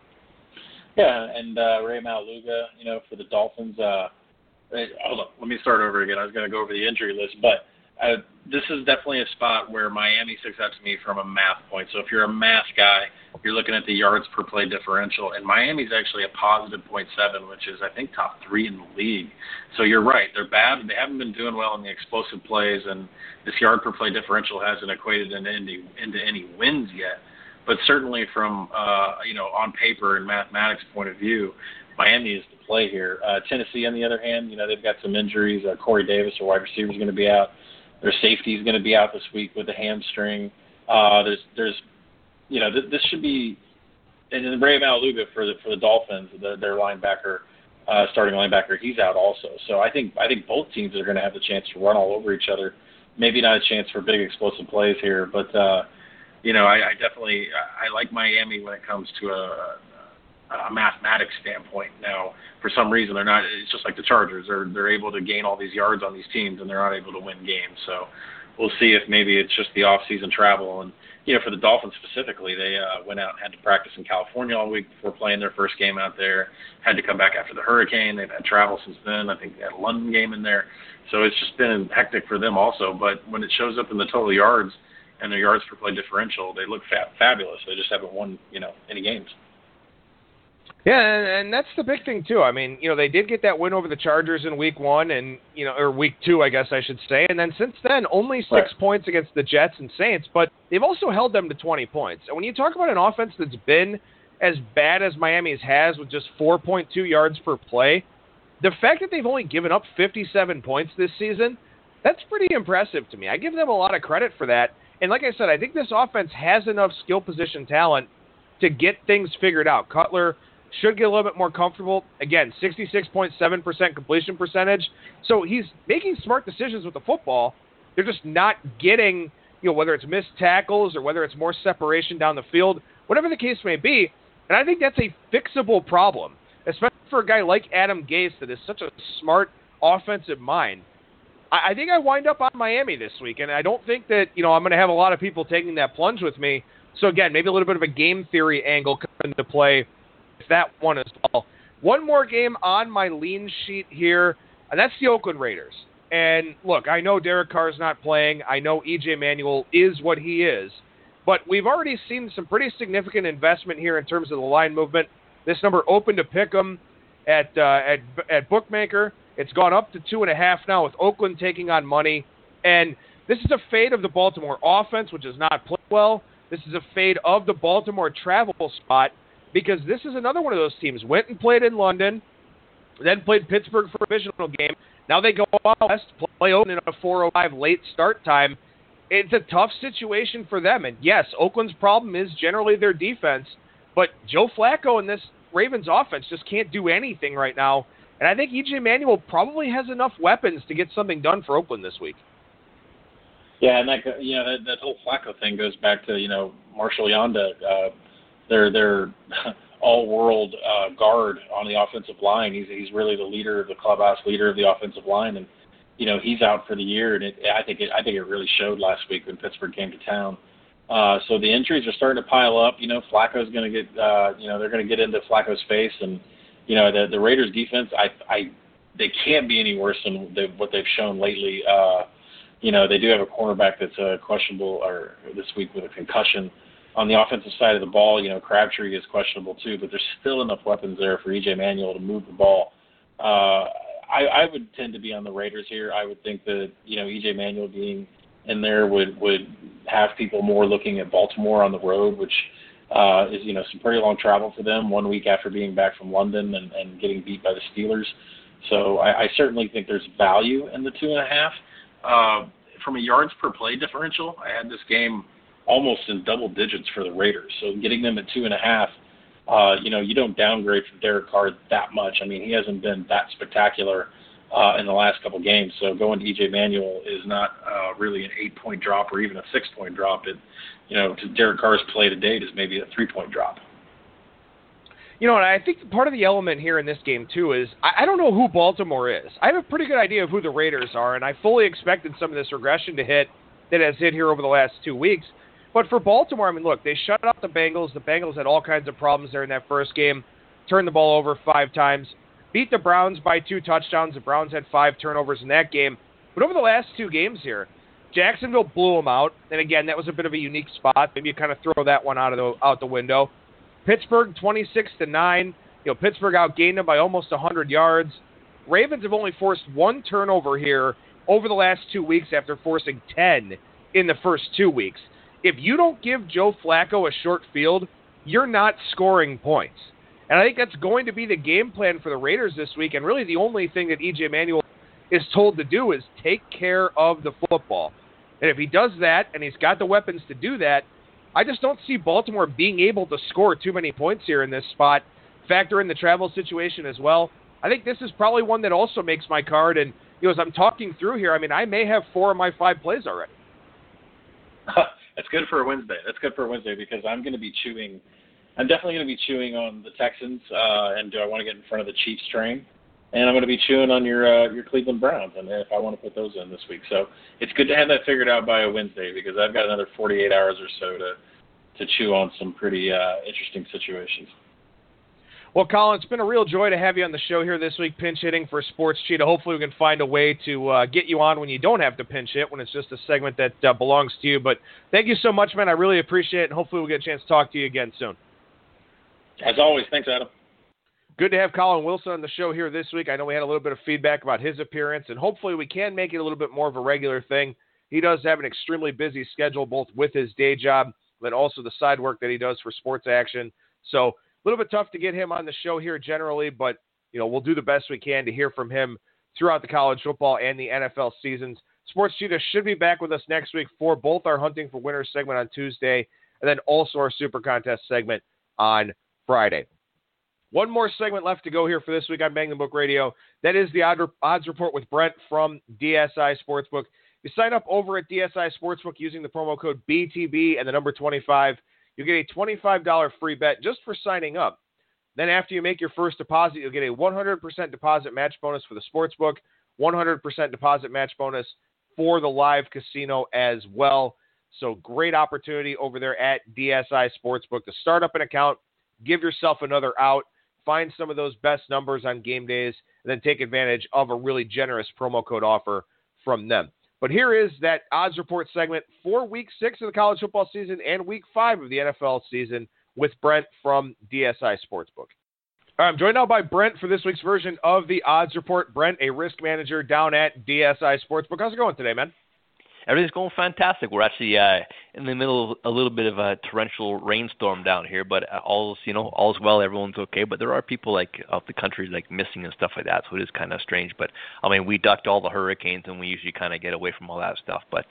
S2: Yeah, and Ray Maualuga, for the Dolphins. Hold on, let me start over again. I was going to go over the injury list, but this is definitely a spot where Miami sticks out to me from a math point. So if you're a math guy, you're looking at the yards per play differential, and Miami's actually a positive 0.7, which is, I think, top 3 in the league. So you're right. They're bad. They haven't been doing well in the explosive plays, and this yard per play differential hasn't equated into any wins yet. But certainly from, on paper and mathematics point of view, Miami is the play here. Tennessee, on the other hand, they've got some injuries. Corey Davis, their wide receiver, is going to be out. Their safety is going to be out this week with a hamstring. This should be, and then Ray Maualuga for the Dolphins, their linebacker, starting linebacker, he's out also. So I think both teams are going to have the chance to run all over each other. Maybe not a chance for big explosive plays here, but I definitely I like Miami when it comes to a mathematics standpoint. Now, for some reason, they're not. It's just like the Chargers. They're able to gain all these yards on these teams, and they're not able to win games. So we'll see if maybe it's just the off-season travel. And for the Dolphins specifically, they went out and had to practice in California all week before playing their first game out there. Had to come back after the hurricane. They've had travel since then. I think they had a London game in there. So it's just been hectic for them also. But when it shows up in the total yards and their yards per play differential, they look fabulous. They just haven't won, any games.
S1: Yeah, and that's the big thing, too. I mean, they did get that win over the Chargers in week 1 and, or week 2, I guess I should say. And then since then, only 6 points against the Jets and Saints, but they've also held them to 20 points. And when you talk about an offense that's been as bad as Miami's has with just 4.2 yards per play, the fact that they've only given up 57 points this season, that's pretty impressive to me. I give them a lot of credit for that. And like I said, I think this offense has enough skill position talent to get things figured out. Cutler should get a little bit more comfortable. Again, 66.7% completion percentage. So he's making smart decisions with the football. They're just not getting, whether it's missed tackles or whether it's more separation down the field, whatever the case may be. And I think that's a fixable problem, especially for a guy like Adam Gase that is such a smart offensive mind. I think I wind up on Miami this week, and I don't think that, I'm going to have a lot of people taking that plunge with me. So, again, maybe a little bit of a game theory angle coming into play with that one as well. One more game on my lean sheet here, and that's the Oakland Raiders. And, look, I know Derek Carr's not playing. I know E.J. Manuel is what he is. But we've already seen some pretty significant investment here in terms of the line movement. This number opened to pick 'em at Bookmaker. It's gone up to 2.5 now with Oakland taking on money. And this is a fade of the Baltimore offense, which has not played well. This is a fade of the Baltimore travel spot because this is another one of those teams. Went and played in London, then played Pittsburgh for a divisional game. Now they go out west, play Oakland in a 4:05 late start time. It's a tough situation for them. And, yes, Oakland's problem is generally their defense. But Joe Flacco and this Ravens offense just can't do anything right now. And I think E.J. Manuel probably has enough weapons to get something done for Oakland this week.
S2: Yeah, and that whole Flacco thing goes back to, Marshall Yanda, their all-world guard on the offensive line. He's really the leader of the clubhouse, leader of the offensive line, and he's out for the year. And I think it really showed last week when Pittsburgh came to town. So the injuries are starting to pile up. Flacco's going to get, they're going to get into Flacco's face, and the Raiders defense, they can't be any worse than what they've shown lately. They do have a cornerback that's questionable or this week with a concussion. On the offensive side of the ball, Crabtree is questionable too, but there's still enough weapons there for E.J. Manuel to move the ball. I would tend to be on the Raiders here. I would think that, E.J. Manuel being in there would have people more looking at Baltimore on the road, which is, some pretty long travel for them 1 week after being back from London and getting beat by the Steelers. So I certainly think there's value in the 2.5. From a yards per play differential, I had this game almost in double digits for the Raiders. So getting them at 2.5, you don't downgrade from Derek Carr that much. I mean, he hasn't been that spectacular in the last couple games. So going to E.J. Manuel is not really an 8-point drop or even a 6-point drop. To Derek Carr's play to date is maybe a 3-point drop.
S1: And I think part of the element here in this game, too, is I don't know who Baltimore is. I have a pretty good idea of who the Raiders are, and I fully expected some of this regression to hit that has hit here over the last 2 weeks. But for Baltimore, I mean, look, they shut out the Bengals. The Bengals had all kinds of problems there in that first game, turned the ball over 5 times, beat the Browns by 2 touchdowns. The Browns had 5 turnovers in that game. But over the last 2 games here, Jacksonville blew them out. And again, that was a bit of a unique spot. Maybe you kind of throw that one out the window. Pittsburgh 26-9. Pittsburgh outgained them by almost 100 yards. Ravens have only forced 1 turnover here over the last 2 weeks after forcing 10 in the first 2 weeks. If you don't give Joe Flacco a short field, you're not scoring points. And I think that's going to be the game plan for the Raiders this week. And really the only thing that E.J. Manuel is told to do is take care of the football. And if he does that, and he's got the weapons to do that, I just don't see Baltimore being able to score too many points here in this spot. Factor in the travel situation as well. I think this is probably one that also makes my card. And as I'm talking through here, I mean, I may have 4 of my 5 plays already.
S2: That's good for a Wednesday. That's good for a Wednesday because I'm definitely going to be chewing on the Texans, and do I want to get in front of the Chiefs train? And I'm going to be chewing on your Cleveland Browns, and if I want to put those in this week. So it's good to have that figured out by a Wednesday because I've got another 48 hours or so to chew on some pretty interesting situations.
S1: Well, Colin, it's been a real joy to have you on the show here this week, pinch hitting for Sports Cheetah. Hopefully we can find a way to get you on when you don't have to pinch hit, when it's just a segment that belongs to you. But thank you so much, man. I really appreciate it, and hopefully we'll get a chance to talk to you again soon.
S2: As always, thanks, Adam.
S1: Good to have Colin Wilson on the show here this week. I know we had a little bit of feedback about his appearance, and hopefully we can make it a little bit more of a regular thing. He does have an extremely busy schedule, both with his day job, but also the side work that he does for Sports Action. So a little bit tough to get him on the show here generally, but we'll do the best we can to hear from him throughout the college football and the NFL seasons. Sports Cheetah should be back with us next week for both our Hunting for Winners segment on Tuesday and then also our Super Contest segment on Friday. One more segment left to go here for this week on Bang the Book Radio. That is the odds report with Brent from DSI Sportsbook. You sign up over at DSI Sportsbook using the promo code BTB and the number 25. You'll get a $25 free bet just for signing up. Then after you make your first deposit, you'll get a 100% deposit match bonus for the Sportsbook, 100% deposit match bonus for the live casino as well. So great opportunity over there at DSI Sportsbook to start up an account, give yourself another out, find some of those best numbers on game days, and then take advantage of a really generous promo code offer from them. But here is that odds report segment for Week 6 of the college football season and Week 5 of the NFL season with Brent from DSI Sportsbook. All right, I'm joined now by Brent for this week's version of the odds report. Brent, a risk manager down at DSI Sportsbook. How's it going today, man?
S3: Everything's going fantastic. We're actually in the middle of a little bit of a torrential rainstorm down here, but all's well. Everyone's okay. But there are people out the country missing and stuff like that, so it is kind of strange. But I mean, we ducked all the hurricanes, and we usually kind of get away from all that stuff. But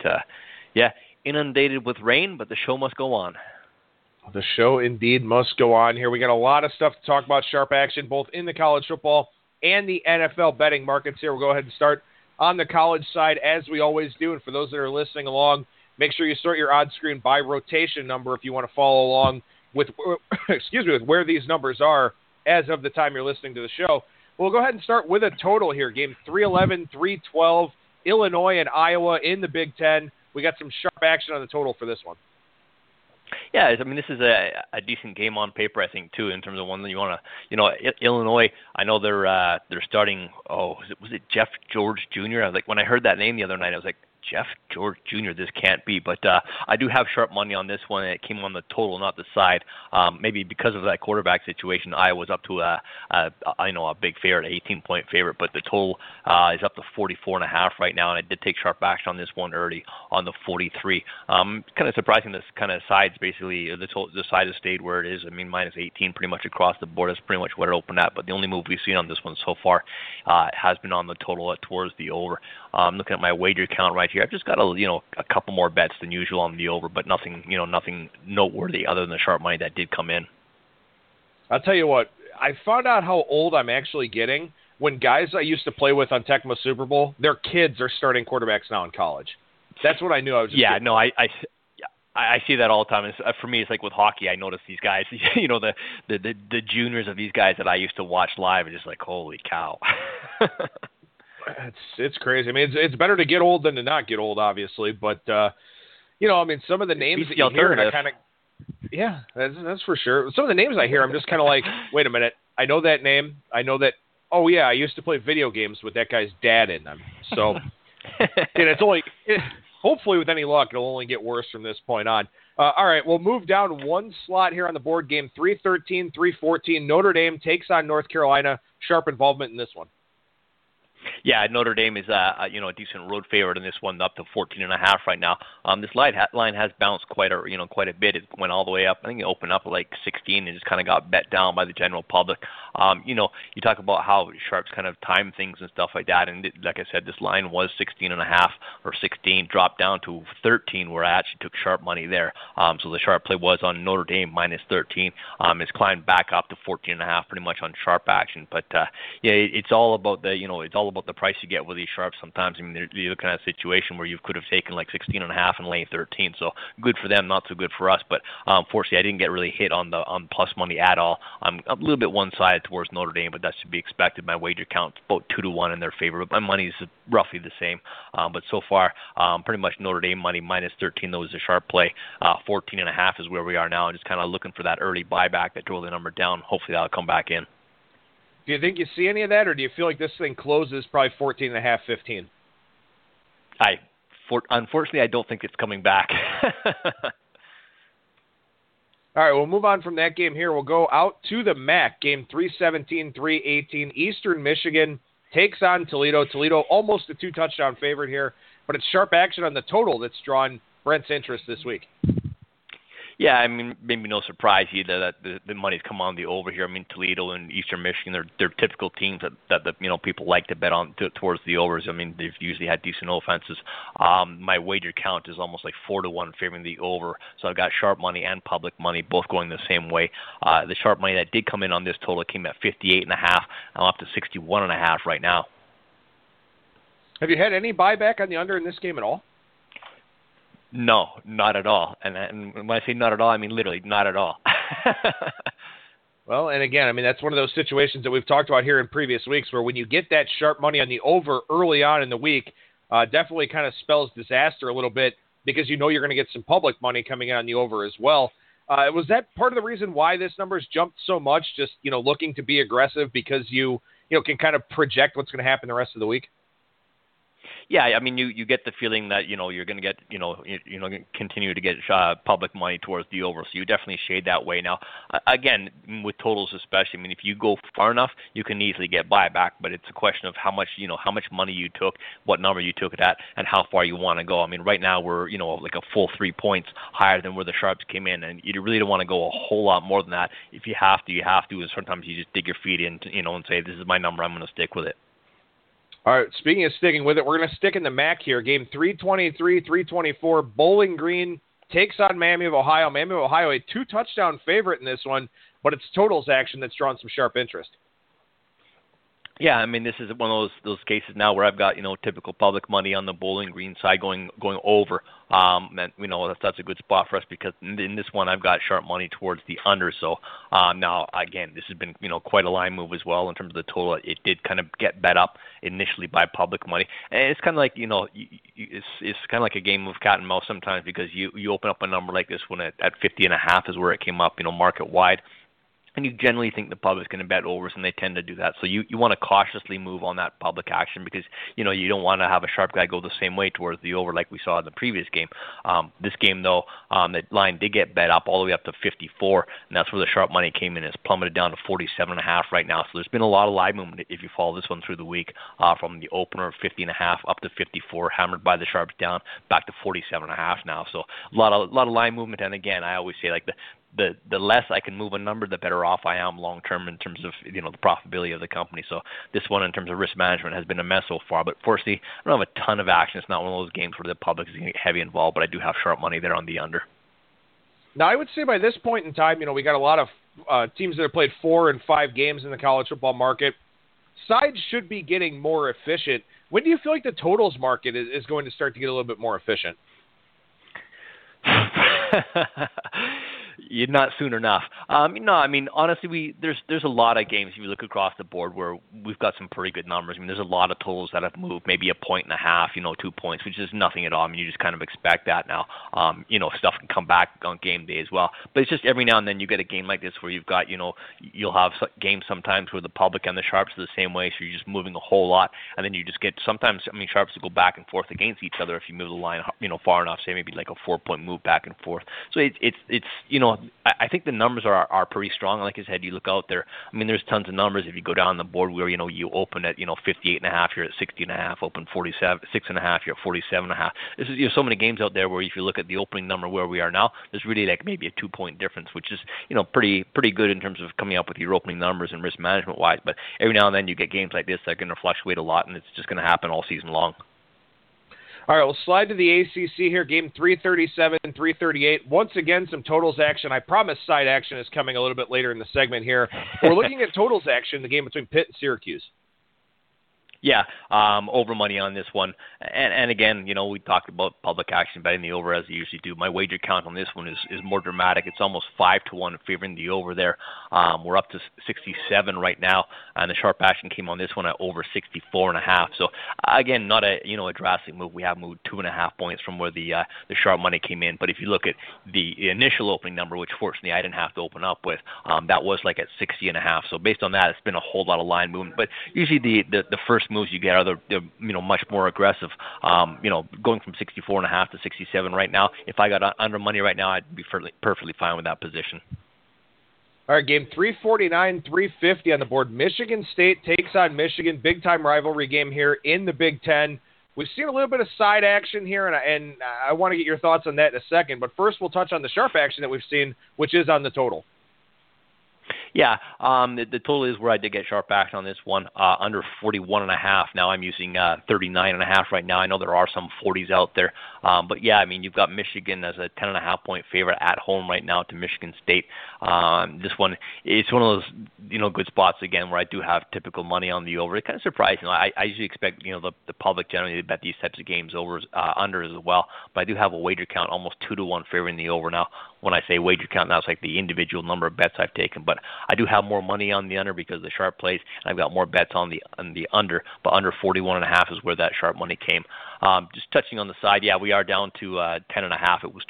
S3: inundated with rain, but the show must go on.
S1: The show indeed must go on here. We got a lot of stuff to talk about, sharp action, both in the college football and the NFL betting markets here. We'll go ahead and start on the college side, as we always do. And for those that are listening along, make sure you sort your odds screen by rotation number if you want to follow along with with where these numbers are as of the time you're listening to the show. We'll go ahead and start with a total here. Game 311, 312, Illinois and Iowa in the Big Ten. We got some sharp action on the total for this one.
S3: Yeah, I mean, this is a decent game on paper, I think, too, in terms of one that you want to, Illinois, I know they're starting, was it Jeff George Jr.? I was when I heard that name the other night, I was like, Jeff George Jr., this can't be. But I do have sharp money on this one, and it came on the total, not the side. Maybe because of that quarterback situation, Iowa's up to a big favorite, 18-point favorite, but the total is up to 44.5 right now, and I did take sharp action on this one early on the 43. Kind of surprising this kind of sides, basically, the side has stayed where it is. I mean, minus 18 pretty much across the board. That's pretty much what it opened at, but the only move we've seen on this one so far has been on the total towards the over. Looking at my wager count right here, I've just got a couple more bets than usual on the over, but nothing noteworthy other than the sharp money that did come in.
S1: I'll tell you what, I found out how old I'm actually getting when guys I used to play with on Tecmo Super Bowl, their kids are starting quarterbacks now in college. That's what I knew I was just getting.
S3: No, I see that all the time. For me, it's like with hockey. I notice these guys, the juniors of these guys that I used to watch live are just like, holy cow.
S1: It's crazy. I mean, it's better to get old than to not get old, obviously. But I mean, some of the names that you hear, and I kind of, that's for sure. Some of the names I hear, I'm just kind of like, wait a minute, I know that name. I know that. Oh yeah, I used to play video games with that guy's dad in them. So, it's only. Hopefully, with any luck, it'll only get worse from this point on. All right, we'll move down one slot here on the board. Game 313, 314. Notre Dame takes on North Carolina. Sharp involvement in this one.
S3: Yeah, Notre Dame is a decent road favorite in this one, up to 14.5 right now. This line has bounced quite a bit. It went all the way up. I think it opened up at 16 and just kind of got bet down by the general public. You talk about how sharps kind of time things and stuff like that. And like I said, this line was 16.5 or 16, dropped down to 13, where I actually took sharp money there. So the sharp play was on Notre Dame minus 13. It's climbed back up to 14.5, pretty much on sharp action. But it's all about the the price you get with these sharps sometimes. I mean, you're looking at a situation where you could have taken like 16.5 and laying 13. So good for them, not so good for us. But fortunately, I didn't get really hit on plus money at all. I'm a little bit one-sided towards Notre Dame, but that should be expected. My wager count's about 2-1 in their favor, but my money is roughly the same. But so far, pretty much Notre Dame money minus 13. That was a sharp play. 14.5 is where we are now, and just kind of looking for that early buyback that drove the number down. Hopefully, that'll come back in.
S1: Do you think you see any of that, or do you feel like this thing closes probably 14.5, 15?
S3: Unfortunately, I don't think it's coming back.
S1: All right, we'll move on from that game here. We'll go out to the MAC, game 317, 318. Eastern Michigan takes on Toledo. Toledo almost a 2-touchdown favorite here, but it's sharp action on the total that's drawn Brent's interest this week.
S3: Yeah, I mean, maybe no surprise either that the money's come on the over here. I mean, Toledo and Eastern Michigan, they're typical teams that people like to bet on towards the overs. I mean, they've usually had decent offenses. My wager count is almost like 4-1 favoring the over. So I've got sharp money and public money both going the same way. The sharp money that did come in on this total came at 58.5. I'm up to 61.5 right now.
S1: Have you had any buyback on the under in this game at all?
S3: No, not at all. And when I say not at all, I mean literally not at all.
S1: Well, and again, I mean, that's one of those situations that we've talked about here in previous weeks where when you get that sharp money on the over early on in the week, definitely kind of spells disaster a little bit because you know you're going to get some public money coming in on the over as well. Was that part of the reason why this number's jumped so much, just, looking to be aggressive because you can kind of project what's going to happen the rest of the week?
S3: Yeah, I mean, you get the feeling that you're going to get continue to get public money towards the over, so you definitely shade that way. Now, again, with totals especially, I mean, if you go far enough, you can easily get buyback, but it's a question of how much money you took, what number you took it at, and how far you want to go. I mean, right now we're like a full 3 points higher than where the sharps came in, and you really don't want to go a whole lot more than that. If you have to, you have to, and sometimes you just dig your feet in, and say, this is my number, I'm going to stick with it.
S1: All right, speaking of sticking with it, we're going to stick in the MAC here. Game 323, 324, Bowling Green takes on Miami of Ohio. Miami of Ohio, a 2-touchdown favorite in this one, but it's totals action that's drawn some sharp interest.
S3: Yeah, I mean, this is one of those cases now where I've got, typical public money on the Bowling Green side going over. And that's a good spot for us because in this one I've got sharp money towards the under. So now, again, this has been, quite a line move as well in terms of the total. It did kind of get bet up initially by public money. And it's kind of like, it's kind of like a game of cat and mouse sometimes because you open up a number like this one at 50.5 is where it came up, market wide. And you generally think the public's going to bet overs, and they tend to do that. So you want to cautiously move on that public action because, you don't want to have a sharp guy go the same way towards the over like we saw in the previous game. This game, though, the line did get bet up all the way up to 54, and that's where the sharp money came in. It's plummeted down to 47.5 right now. So there's been a lot of live movement if you follow this one through the week from the opener of 50.5 up to 54, hammered by the sharps down, back to 47.5 now. So a lot of line movement. And again, I always say the less I can move a number, the better off I am long term in terms of the profitability of the company. So this one in terms of risk management has been a mess so far. But fortunately, I don't have a ton of action. It's not one of those games where the public is going to get heavy involved, but I do have sharp money there on the under.
S1: Now, I would say by this point in time, we got a lot of teams that have played 4 and 5 games in the college football market. Sides should be getting more efficient. When do you feel like the totals market is going to start to get a little bit more efficient?
S3: Not soon enough. No, I mean, honestly, there's a lot of games if you look across the board where we've got some pretty good numbers. I mean, there's a lot of totals that have moved, maybe 1.5, 2 points, which is nothing at all. I mean, you just kind of expect that now. Stuff can come back on game day as well. But it's just every now and then you get a game like this where you've got, you'll have games sometimes where the public and the sharps are the same way, so you're just moving a whole lot, and then you just get sometimes, sharps will go back and forth against each other if you move the line, far enough, say maybe like a 4-point move back and forth. So it's I think the numbers are pretty strong. Like I said, you look out there. I mean, there's tons of numbers. If you go down the board where you open at 58.5, you're at 60.5. Open 46.5, you're at 47.5. There's so many games out there where if you look at the opening number where we are now, there's really like maybe a 2-point difference, which is pretty good in terms of coming up with your opening numbers and risk management wise. But every now and then you get games like this that are going to fluctuate a lot, and it's just going to happen all season long.
S1: All right, we'll slide to the ACC here, game 337, 338. Once again, some totals action. I promise side action is coming a little bit later in the segment here. We're looking at totals action, the game between Pitt and Syracuse.
S3: Yeah, over money on this one. And again, we talked about public action betting the over as they usually do. My wager count on this one is more dramatic. It's almost 5-1 favoring the over there. We're up to 67 right now, and the sharp action came on this one at over 64.5. So again, not a drastic move. We have moved 2.5 points from where the sharp money came in. But if you look at the initial opening number, which fortunately I didn't have to open up with, that was like at 60.5. So based on that, it's been a whole lot of line movement. But usually the first moves you get are the much more aggressive. Going from 64.5 to 67 right now. If I got under money right now, I'd be perfectly fine with that position.
S1: All right, game 349, 350 on the board. Michigan State takes on Michigan. Big-time rivalry game here in the Big Ten. We've seen a little bit of side action here, and I want to get your thoughts on that in a second. But first, we'll touch on the sharp action that we've seen, which is on the total.
S3: Yeah, the total is where I did get sharp action on this one, under 41.5. Now I'm using 39.5 right now. I know there are some 40s out there, but yeah, I mean you've got Michigan as a 10.5 point favorite at home right now to Michigan State. This one, it's one of those good spots again where I do have typical money on the over. It's kind of surprising. I usually expect the public generally to bet these types of games over under as well, but I do have a wager count almost 2-1 favoring the over now. When I say wager count, that's like the individual number of bets I've taken. But I do have more money on the under because of the sharp plays, and I've got more bets on the under. But under 41.5 is where that sharp money came. Just touching on the side, yeah, we are down to 10.5. It was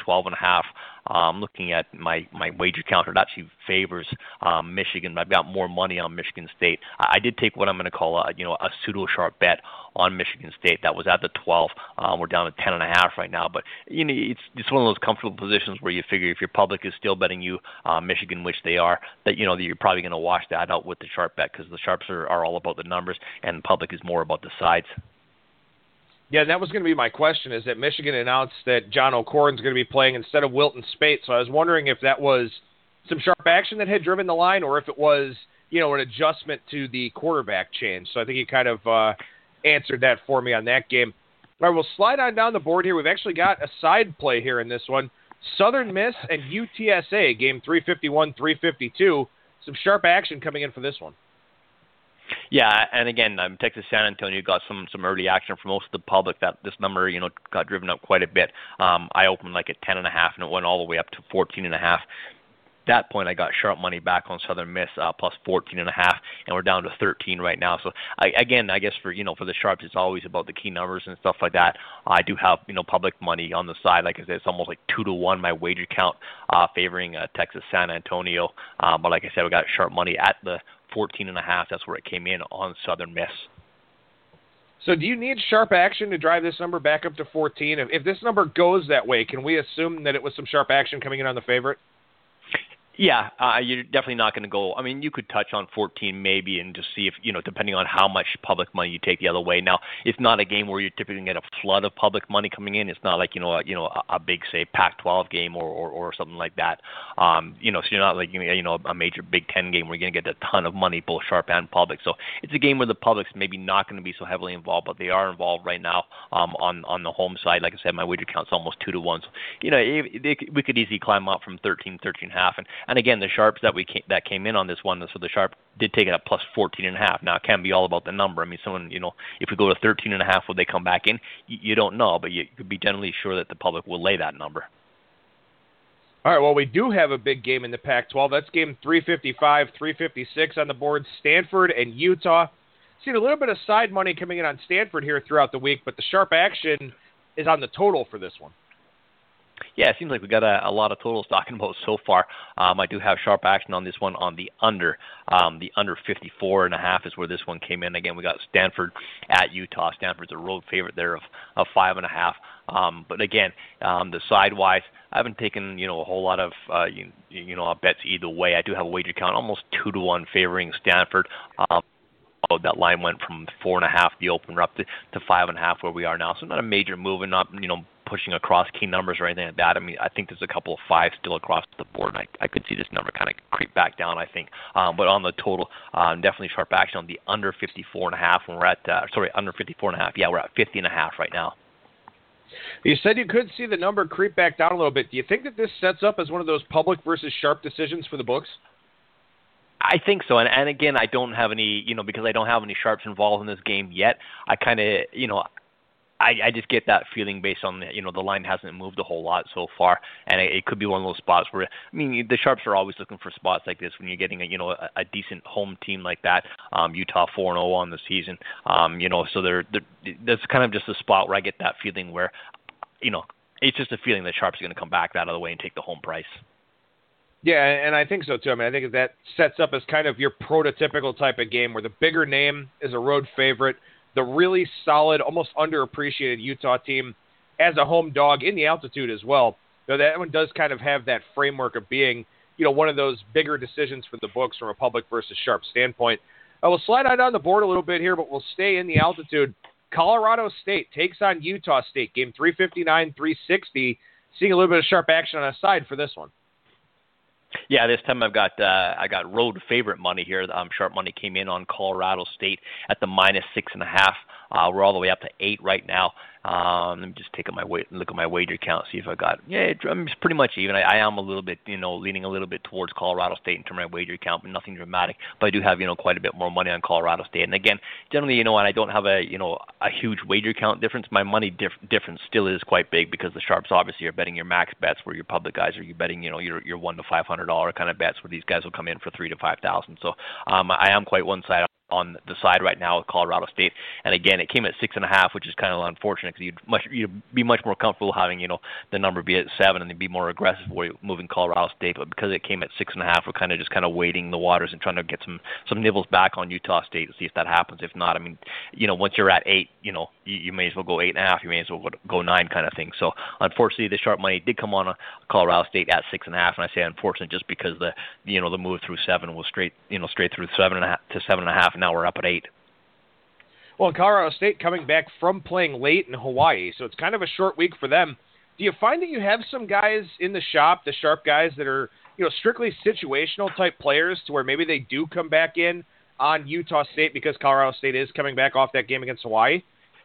S3: 12.5. Looking at my wager counter, it actually favors Michigan. I've got more money on Michigan State. I did take what I'm going to call a pseudo sharp bet on Michigan State. That was at the 12. We're down to 10.5 right now. But it's one of those comfortable positions where you figure if your public is still betting you Michigan, which they are, that that you're probably going to wash that out with the sharp bet because the sharps are all about the numbers and the public is more about the sides.
S1: Yeah, that was going to be my question, is that Michigan announced that John O'Corn's going to be playing instead of Wilton Spate. So I was wondering if that was some sharp action that had driven the line or if it was, an adjustment to the quarterback change. So I think you kind of answered that for me on that game. All right, we'll slide on down the board here. We've actually got a side play here in this one. Southern Miss and UTSA, game 351, 352. Some sharp action coming in for this one.
S3: Yeah, and again, Texas San Antonio got some early action for most of the public. That this number, got driven up quite a bit. I opened like at 10.5, and it went all the way up to 14.5. That point, I got sharp money back on Southern Miss plus 14.5, and we're down to 13 right now. So I guess for the sharps, it's always about the key numbers and stuff like that. I do have public money on the side. Like I said, it's almost like 2-1 my wager count favoring Texas San Antonio. But like I said, we got sharp money at the 14.5. That's where it came in on Southern Miss.
S1: So do you need sharp action to drive this number back up to 14? If this number goes that way, can we assume that it was some sharp action coming in on the favorite?
S3: Yeah, you're definitely not going to go. I mean, you could touch on 14 maybe and just see if, depending on how much public money you take the other way. Now, it's not a game where you're typically going to get a flood of public money coming in. It's not like, a big, say, Pac-12 game or something like that. So you're not like, a major Big Ten game where you're going to get a ton of money, both sharp and public. So it's a game where the public's maybe not going to be so heavily involved, but they are involved right now on the home side. Like I said, my wager count's almost 2-1. So, we could easily climb up from 13.5. And again, the sharps that came in on this one, so the sharp did take it up plus 14.5. Now, it can be all about the number. I mean, someone, if we go to 13.5, will they come back in? You don't know, but you could be generally sure that the public will lay that number.
S1: All right, well, we do have a big game in the Pac-12. That's game 355, 356 on the board, Stanford and Utah. Seen a little bit of side money coming in on Stanford here throughout the week, but the sharp action is on the total for this one.
S3: Yeah, it seems like we got a lot of totals talking about so far. I do have sharp action on this one on the under. The under 54.5 is where this one came in. Again, we got Stanford at Utah. Stanford's a road favorite there of 5.5. But again, the sidewise, I haven't taken a whole lot of bets either way. I do have a wager count almost 2-1 favoring Stanford. That line went from 4.5 the opener up to 5.5 where we are now. So not a major move and not pushing across key numbers or anything like that. I mean, I think there's a couple of 5s still across the board, and I could see this number kind of creep back down, I think. But on the total, definitely sharp action on the under 54.5 when we're at, under 54.5. Yeah, we're at 50.5 right now.
S1: You said you could see the number creep back down a little bit. Do you think that this sets up as one of those public versus sharp decisions for the books?
S3: I think so, and again, I don't have any, because I don't have any sharps involved in this game yet. I kind of, I just get that feeling based on the line hasn't moved a whole lot so far, and it could be one of those spots where the sharps are always looking for spots like this when you're getting a decent home team like that. Utah 4-0 on the season, so that's kind of just a spot where I get that feeling where, it's just a feeling that sharps are going to come back that other way and take the home price.
S1: Yeah, and I think so too. I think that sets up as kind of your prototypical type of game where the bigger name is a road favorite. The really solid, almost underappreciated Utah team as a home dog in the altitude as well. Though that one does kind of have that framework of being, one of those bigger decisions for the books from a public versus sharp standpoint. We'll slide on down the board a little bit here, but we'll stay in the altitude. Colorado State takes on Utah State. Game 359, 360. Seeing a little bit of sharp action on a side for this one.
S3: Yeah, this time I got road favorite money here. Sharp money came in on Colorado State at the -6.5. We're all the way up to 8 right now. Let me just look at my wager count, see if I got. Yeah, it's pretty much even. I am a little bit, leaning a little bit towards Colorado State in terms of my wager count, but nothing dramatic. But I do have, quite a bit more money on Colorado State. And again, generally, and I don't have a huge wager count difference. My money difference still is quite big because the sharps obviously are betting your max bets, where your public guys are betting, your $1 to $500 kind of bets, where these guys will come in for $3,000 to $5,000. So I am quite one side on the side right now with Colorado State. And again, it came at 6.5, which is kind of unfortunate because you'd be much more comfortable having, the number be at 7 and then be more aggressive moving Colorado State. But because it came at 6.5, we're kind of just waiting the waters and trying to get some nibbles back on Utah State to see if that happens. If not, once you're at 8, you may as well go 8.5. You may as well go 9 kind of thing. So unfortunately, the sharp money did come on Colorado State at 6.5, and I say unfortunate just because the move through 7 was straight through 7.5 to 7.5. Now we're up at 8.
S1: Well, Colorado State coming back from playing late in Hawaii, so it's kind of a short week for them. Do you find that you have some guys in the shop, the sharp guys, that are strictly situational type players to where maybe they do come back in on Utah State because Colorado State is coming back off that game against Hawaii?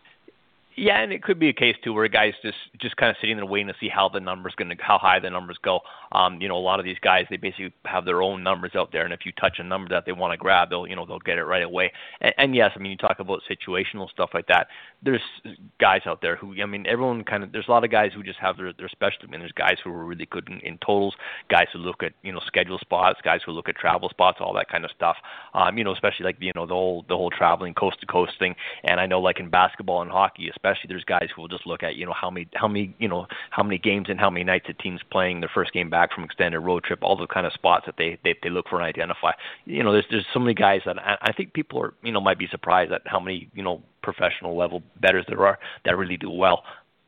S3: Yeah, and it could be a case too where guys just kind of sitting there waiting to see how high the numbers go. A lot of these guys, they basically have their own numbers out there, and if you touch a number that they want to grab, they'll get it right away. And yes, you talk about situational stuff like that. There's guys out there who, everyone there's a lot of guys who just have their specialty. There's guys who are really good in totals, guys who look at schedule spots, guys who look at travel spots, all that kind of stuff. Especially like the whole traveling coast to coast thing. And I know like in basketball and hockey, especially, there's guys who will just look at how many games and how many nights a team's playing their first game back from extended road trip, all the kind of spots that they look for and identify. There's so many guys that I think people are might be surprised at how many professional level bettors there are that really do well.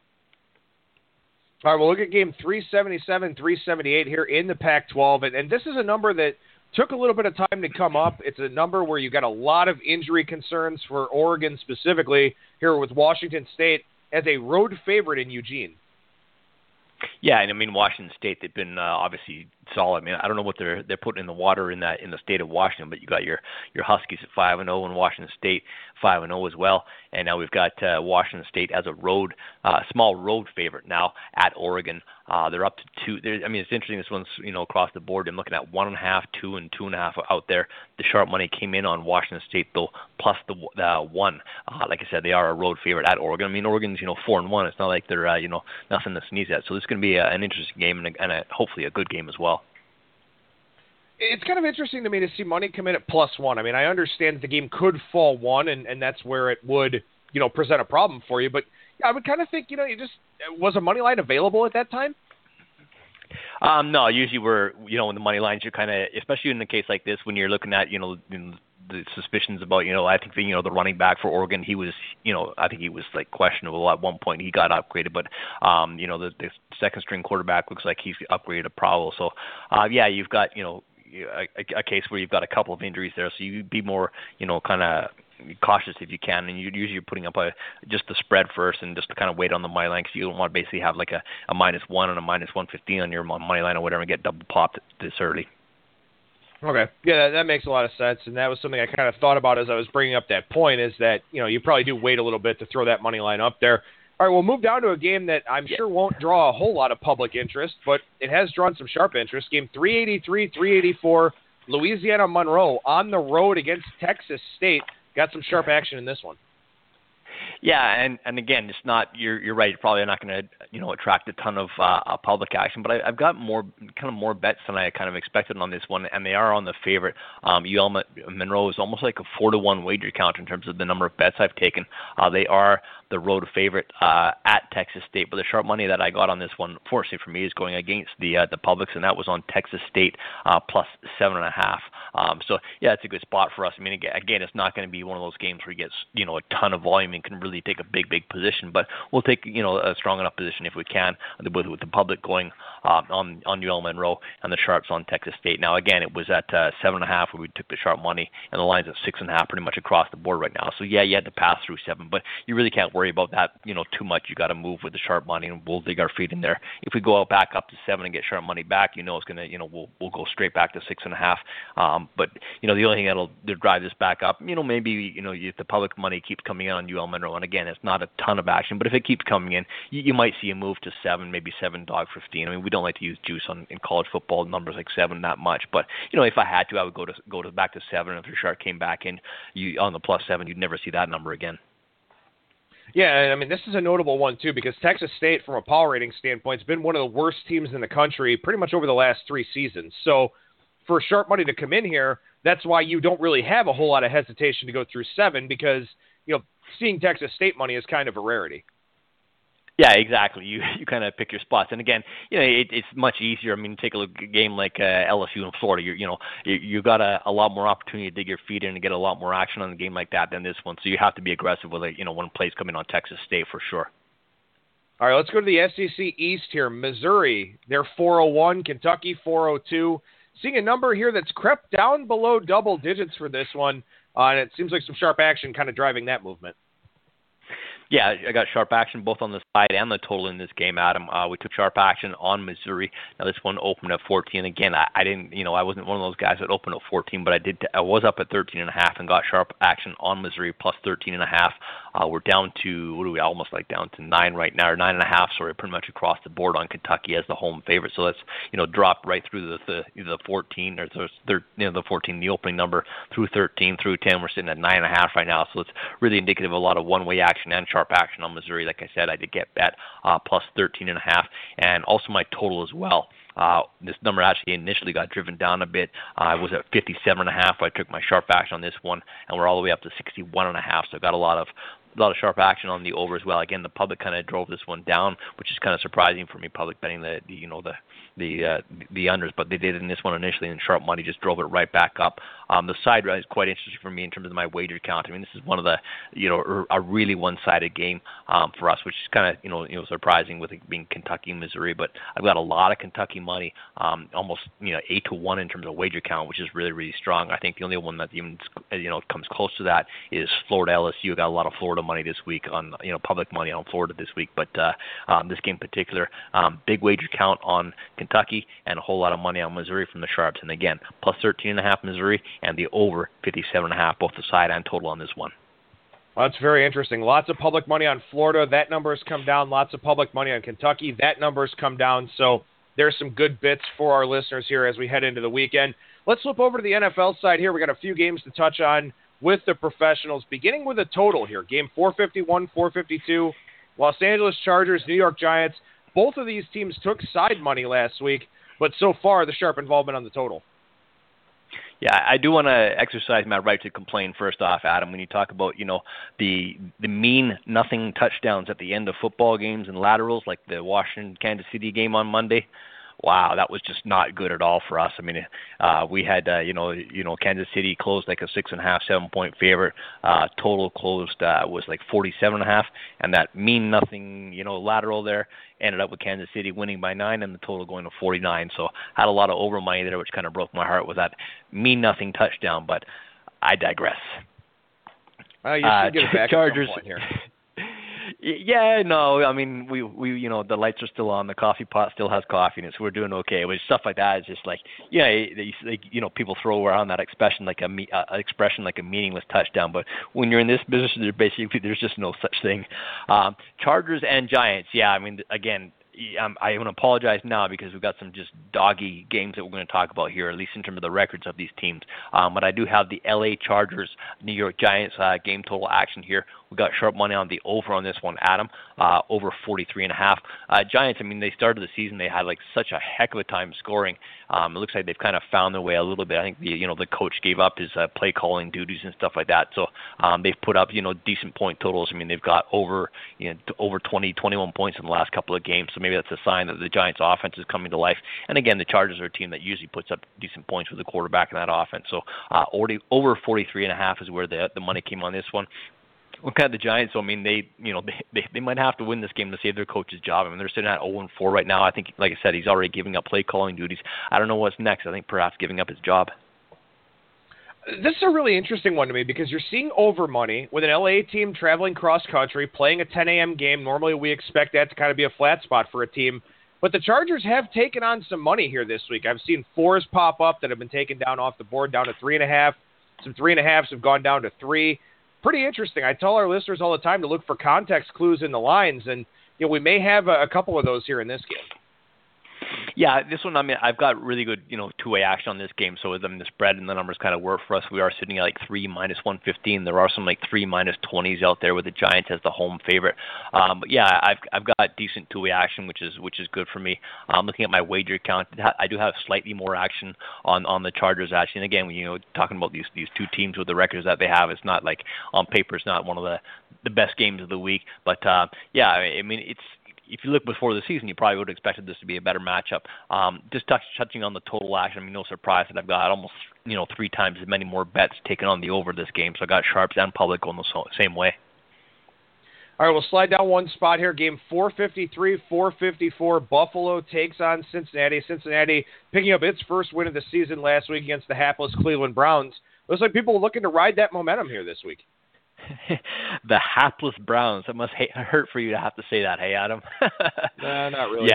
S1: All right, we'll look at game 377, 378 here in the Pac-12, and this is a number that took a little bit of time to come up. It's a number where you got a lot of injury concerns for Oregon specifically here with Washington State as a road favorite in Eugene. Yeah,
S3: and Washington State, they've been obviously solid. I don't know what they're putting in the water in the state of Washington, but you got your Huskies at 5-0 and Washington State 5-0 as well. And now we've got Washington State as a small road favorite now at Oregon. They're up to 2. It's interesting. This one's across the board. I'm looking at 1.5, 2, and 2.5 out there. The sharp money came in on Washington State though, plus the 1. Like I said, they are a road favorite at Oregon. Oregon's 4-1. It's not like they're nothing to sneeze at. So this is going to be an interesting game and hopefully a good game as well.
S1: It's kind of interesting to me to see money come in at +1. I understand that the game could fall 1, and that's where it would, present a problem for you. But I would kind of think, was a money line available at that time?
S3: No, usually we're, in the money lines, you're kind of, especially in a case like this, when you're looking at, the suspicions about, I think the running back for Oregon, he was, I think he was like questionable at one point. He got upgraded, but the second string quarterback looks like he's upgraded to probable. So you've got a case where you've got a couple of injuries there, so you be more kind of cautious if you can, and you're putting up just the spread first and just to kind of wait on the money line because you don't want to basically have like a -1 and a -115 on your money line or whatever and get double popped this early.
S1: Okay. Yeah, that makes a lot of sense, and that was something I kind of thought about as I was bringing up that point, is that, you probably do wait a little bit to throw that money line up there. All right, we'll move down to a game that I'm sure won't draw a whole lot of public interest, but it has drawn some sharp interest. Game 383, 384, Louisiana Monroe on the road against Texas State. Got some sharp action in this one.
S3: Yeah, and again, it's not. You're right. You're probably not going to attract a ton of public action, but I've got more bets than I kind of expected on this one, and they are on the favorite. UL Monroe is almost like a 4-1 wager count in terms of the number of bets I've taken. They are the road favorite at Texas State, but the sharp money that I got on this one, fortunately for me, is going against the publics, and that was on Texas State plus 7.5. So yeah, it's a good spot for us. I mean, again, it's not going to be one of those games where you get a ton of volume and can really take a big position, but we'll take a strong enough position if we can with the public going on UL Monroe and the sharps on Texas State. Now again, it was at 7.5 where we took the sharp money, and the line's at 6.5 pretty much across the board right now. So yeah, you had to pass through 7, but you really can't worry about that too much. You got to move with the sharp money, and we'll dig our feet in there. If we go out back up to 7 and get sharp money back, it's gonna we'll go straight back to 6.5. But the only thing that'll drive this back up, maybe if the public money keeps coming in on UL Monroe, and again, it's not a ton of action, but if it keeps coming in, you might see a move to 7, maybe 7 dog 15. I mean, we don't like to use juice in college football numbers like 7 that much, but if I had to, I would go to back to 7. If your sharp came back in on the plus 7, you'd never see that number again.
S1: Yeah, I mean, this is a notable one, too, because Texas State, from a power rating standpoint, has been one of the worst teams in the country pretty much over the last 3 seasons. So for sharp money to come in here, that's why you don't really have a whole lot of hesitation to go through 7, because, seeing Texas State money is kind of a rarity.
S3: Yeah, exactly. You kind of pick your spots, and again, it's much easier. I mean, take a look at a game like LSU in Florida. You got a lot more opportunity to dig your feet in and get a lot more action on a game like that than this one. So you have to be aggressive with it. When plays come in on Texas State for sure.
S1: All right, let's go to the SEC East here. Missouri, they're 401. Kentucky 402. Seeing a number here that's crept down below double digits for this one, and it seems like some sharp action kind of driving that movement.
S3: Yeah, I got sharp action both on the side and the total in this game, Adam. We took sharp action on Missouri. Now this one opened at 14. Again, I didn't, I wasn't one of those guys that opened at 14, but I was up at 13.5 and got sharp action on Missouri plus 13.5. We're down to almost like down to 9 right now, or 9.5. Sorry, pretty much across the board on Kentucky as the home favorite. So that's dropped right through the 14 or the 14, the opening number through 13 through 10. We're sitting at 9.5 right now. So it's really indicative of a lot of one-way action and sharp action on Missouri. Like I said, I did get bet plus 13.5, and also my total as well. This number actually initially got driven down a bit. I was at 57.5. I took my sharp action on this one, and we're all the way up to 61.5. So I got a lot of sharp action on the over as well. Again, the public kind of drove this one down, which is kind of surprising for me. Public betting the unders, but they did in this one initially, and sharp money just drove it right back up. The side is quite interesting for me in terms of my wager count. I mean, this is one of the a really one-sided game for us, which is kind of surprising with it being Kentucky and Missouri. But I've got a lot of Kentucky money, almost 8-1 in terms of wager count, which is really strong. I think the only one that even comes close to that is Florida LSU. Got a lot of Florida money this week on public money on Florida this week, but this game in particular, big wager count on Kentucky and a whole lot of money on Missouri from the sharps. And again, plus 13.5 Missouri and the over 57.5, both the side and total on this one.
S1: Well, that's very interesting. Lots of public money on Florida. That number has come down. Lots of public money on Kentucky. That number has come down. So there's some good bits for our listeners here as we head into the weekend. Let's flip over to the NFL side here. We got a few games to touch on with the professionals, beginning with a total here. Game 451, 452, Los Angeles Chargers, New York Giants. Both of these teams took side money last week, but so far the sharp involvement on the total.
S3: Yeah, I do want to exercise my right to complain first off, Adam, when you talk about, the mean nothing touchdowns at the end of football games and laterals like the Washington-Kansas City game on Monday. Wow, that was just not good at all for us. I mean, we had, Kansas City closed like a 6.5, 7-point favorite. Total closed was like 47.5, and that mean nothing, lateral there ended up with Kansas City winning by 9 and the total going to 49. So had a lot of over money there, which kind of broke my heart with that mean nothing touchdown. But I digress.
S1: You should get it back
S3: Chargers
S1: at some point here.
S3: Yeah, no, I mean, we the lights are still on, the coffee pot still has coffee in it, so we're doing okay. With stuff like that, it's just like, people throw around that expression like a meaningless touchdown, but when you're in this business, there's just no such thing. Chargers and Giants, yeah, I mean, again, I want to apologize now because we've got some just doggy games that we're going to talk about here, at least in terms of the records of these teams. But I do have the LA Chargers, New York Giants game total action here. We got sharp money on the over on this one, Adam, over 43.5. Giants, I mean, they started the season, they had like such a heck of a time scoring. It looks like they've kind of found their way a little bit. I think the coach gave up his play calling duties and stuff like that. So they've put up decent point totals. I mean, they've got over 20, 21 points in the last couple of games. So maybe that's a sign that the Giants' offense is coming to life. And again, the Chargers are a team that usually puts up decent points with the quarterback in that offense. So over 43.5 is where the money came on this one. Looking at the Giants, so I mean, they might have to win this game to save their coach's job. I mean, they're sitting at 0-4 right now. I think, like I said, he's already giving up play calling duties. I don't know what's next. I think perhaps giving up his job.
S1: This is a really interesting one to me because you're seeing over money with an LA team traveling cross country, playing a 10 a.m. game. Normally, we expect that to kind of be a flat spot for a team. But the Chargers have taken on some money here this week. I've seen 4s pop up that have been taken down off the board, down to 3.5. Some 3.5s have gone down to 3. Pretty interesting. I tell our listeners all the time to look for context clues in the lines, and we may have a couple of those here in this game.
S3: Yeah, this one, I mean, I've got really good, two-way action on this game. So, I mean, the spread and the numbers kind of work for us. We are sitting at like 3 minus 115. There are some like 3 minus 20s out there with the Giants as the home favorite. But yeah, I've got decent two-way action, which is good for me. Looking at my wager account, I do have slightly more action on the Chargers actually. And again, talking about these two teams with the records that they have, it's not like on paper, it's not one of the best games of the week. But yeah, I mean, it's. If you look before the season, you probably would have expected this to be a better matchup. Just touching on the total action, I mean, no surprise that I've got almost 3 times as many more bets taken on the over this game. So I got sharps and public going the same way.
S1: All right, we'll slide down one spot here. Game 453, 454. Buffalo takes on Cincinnati. Cincinnati picking up its first win of the season last week against the hapless Cleveland Browns. Looks like people are looking to ride that momentum here this week.
S3: The hapless Browns. It must hurt for you to have to say that, hey, Adam?
S1: Not really.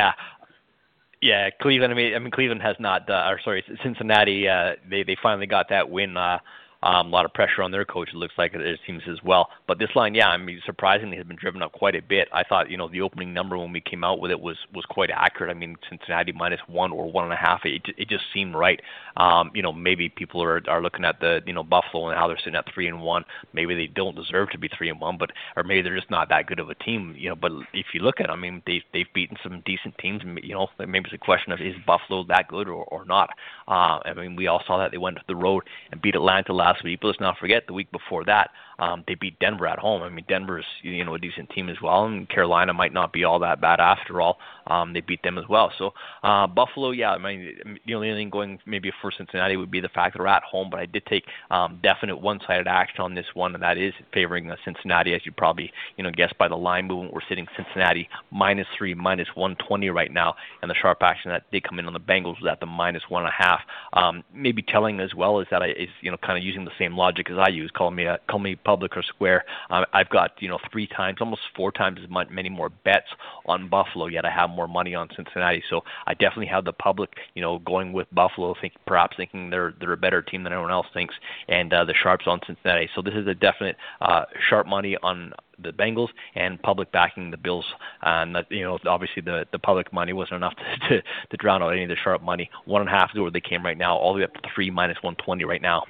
S3: Yeah, Cleveland. I mean, Cleveland has not. Cincinnati. They finally got that win. A lot of pressure on their coach, it looks like it seems as well. But this line, yeah, I mean, surprisingly has been driven up quite a bit. I thought, the opening number when we came out with it was quite accurate. I mean, Cincinnati minus 1 or 1.5, it just seemed right. Maybe people are looking at the, Buffalo and how they're sitting at 3-1. Maybe they don't deserve to be 3-1, or maybe they're just not that good of a team. But if you look at them, I mean, they've beaten some decent teams. Maybe it's a question of is Buffalo that good or not. I mean, we all saw that they went to the road and beat Atlanta last week. But let's not forget the week before that, they beat Denver at home. I mean, Denver's a decent team as well, and Carolina might not be all that bad after all. They beat them as well. So Buffalo, yeah, I mean, the only thing going maybe for Cincinnati would be the fact that they're at home. But I did take definite one-sided action on this one, and that is favoring Cincinnati, as you probably guessed by the line movement. We're sitting Cincinnati minus 3, minus 120 right now, and the sharp action that did come in on the Bengals was at the minus 1.5. Maybe telling as well is that kind of using the same logic as I use. Call me public or square. I've got 3 times, almost 4 times as many more bets on Buffalo, yet I have more money on Cincinnati. So I definitely have the public, going with Buffalo, perhaps thinking they're a better team than everyone else thinks, and the sharps on Cincinnati. So this is a definite sharp money on the Bengals and public backing the Bills. And obviously the public money wasn't enough to drown out any of the sharp money. 1.5 is where they came right now, all the way up to 3 minus 120 right now.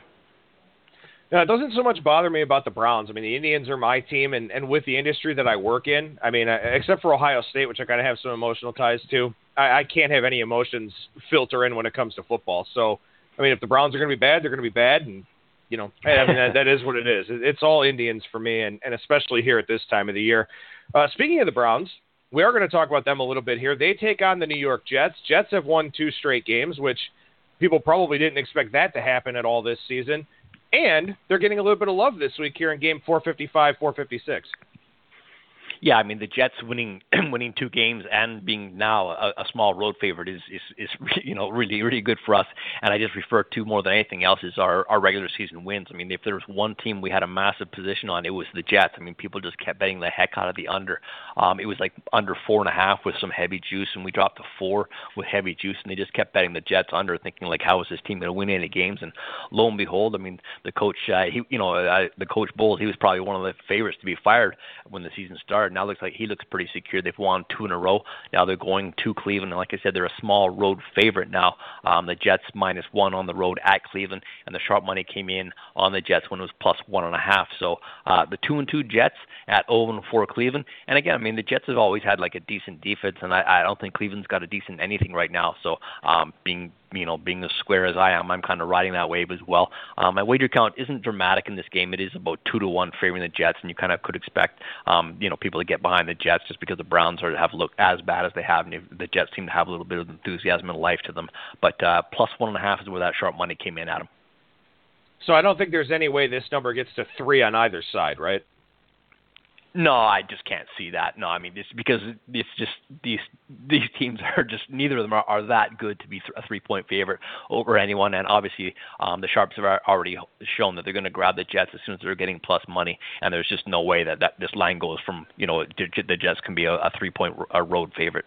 S1: Yeah, it doesn't so much bother me about the Browns. I mean, the Indians are my team, and with the industry that I work in, I mean, except for Ohio State, which I kind of have some emotional ties to, I can't have any emotions filter in when it comes to football. So, I mean, if the Browns are going to be bad, they're going to be bad, and, I mean, that is what it is. It's all Indians for me, and especially here at this time of the year. Speaking of the Browns, we are going to talk about them a little bit here. They take on the New York Jets. Jets have won 2 straight games, which people probably didn't expect that to happen at all this season. And they're getting a little bit of love this week here in game 455, 456.
S3: Yeah, I mean, the Jets winning 2 games and being now a small road favorite is really good for us. And I just refer to more than anything else is our regular season wins. I mean, if there was one team we had a massive position on, it was the Jets. I mean, people just kept betting the heck out of the under. It was like under 4.5 with some heavy juice, and we dropped to 4 with heavy juice, and they just kept betting the Jets under, thinking like, how is this team going to win any games? And lo and behold, I mean, the coach, the coach Bowles, he was probably one of the favorites to be fired when the season started. now looks like he looks pretty secure. They've won 2 in a row. Now they're going to Cleveland, and like I said, they're a small road favorite now. The Jets -1 on the road at Cleveland, and the sharp money came in on the Jets when it was +1.5. So the 2-2 Jets at 0-4 Cleveland. And again, I mean, the Jets have always had like a decent defense, and I don't think Cleveland's got a decent anything right now. So being as square as I am, I'm kind of riding that wave as well. My wager count isn't dramatic in this game. It is about 2-1 favoring the Jets, and you kind of could expect, people to get behind the Jets just because the Browns have looked as bad as they have, and the Jets seem to have a little bit of enthusiasm and life to them. But +1.5 is where that sharp money came in, Adam.
S1: So I don't think there's any way this number gets to 3 on either side, right?
S3: No, I just can't see that. No, I mean, it's because it's just these teams are just, neither of them are that good to be a 3-point favorite over anyone. And obviously, the Sharps have already shown that they're going to grab the Jets as soon as they're getting plus money. And there's just no way that this line goes from, the Jets can be a 3-point road favorite.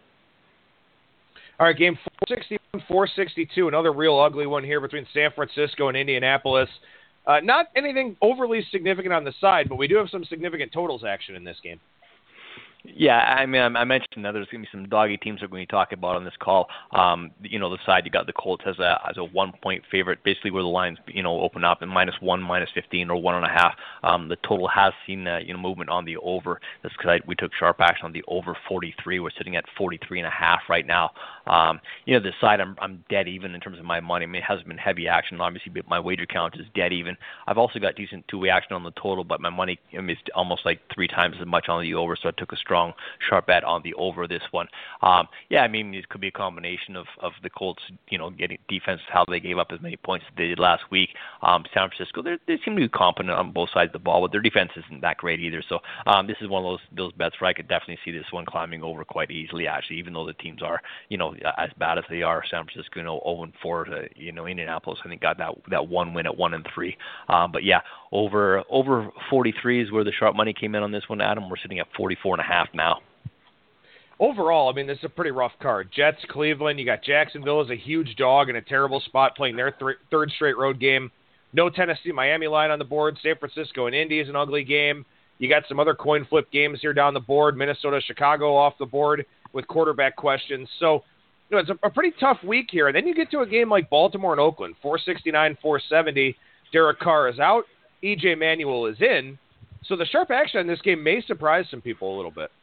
S1: All right, game 461-462, another real ugly one here between San Francisco and Indianapolis. Not anything overly significant on the side, but we do have some significant totals action in this game.
S3: Yeah, I mean, I mentioned that there's going to be some doggy teams we're going to talk about on this call. The side you got the Colts as a 1-point favorite, basically where the lines open up in -1, -15, or 1.5. The total has seen movement on the over. That's because we took sharp action on the over 43. We're sitting at 43.5 right now. This side I'm dead even in terms of my money. I mean, it hasn't been heavy action obviously, but my wager count is dead even. I've also got decent two-way action on the total, but my money is almost like 3 times as much on the over, so I took a strong sharp bet on the over this one. I mean, it could be a combination of the Colts, getting defense, how they gave up as many points as they did last week. San Francisco, they seem to be competent on both sides of the ball, but their defense isn't that great either. So this is one of those bets where I could definitely see this one climbing over quite easily, actually, even though the teams are, as bad as they are. San Francisco, 0-4 to, Indianapolis, I think got that one win at 1-3. But yeah, over 43 is where the sharp money came in on this one, Adam. We're sitting at 44.5 now.
S1: Overall, I mean, this is a pretty rough card. Jets, Cleveland, you got Jacksonville as a huge dog in a terrible spot playing their third straight road game. No Tennessee-Miami line on the board. San Francisco and Indy is an ugly game. You got some other coin flip games here down the board. Minnesota, Chicago off the board with quarterback questions. So, it's a pretty tough week here. And then you get to a game like Baltimore and Oakland, 469-470. Derek Carr is out. E.J. Manuel is in. So the sharp action in this game may surprise some people a little bit.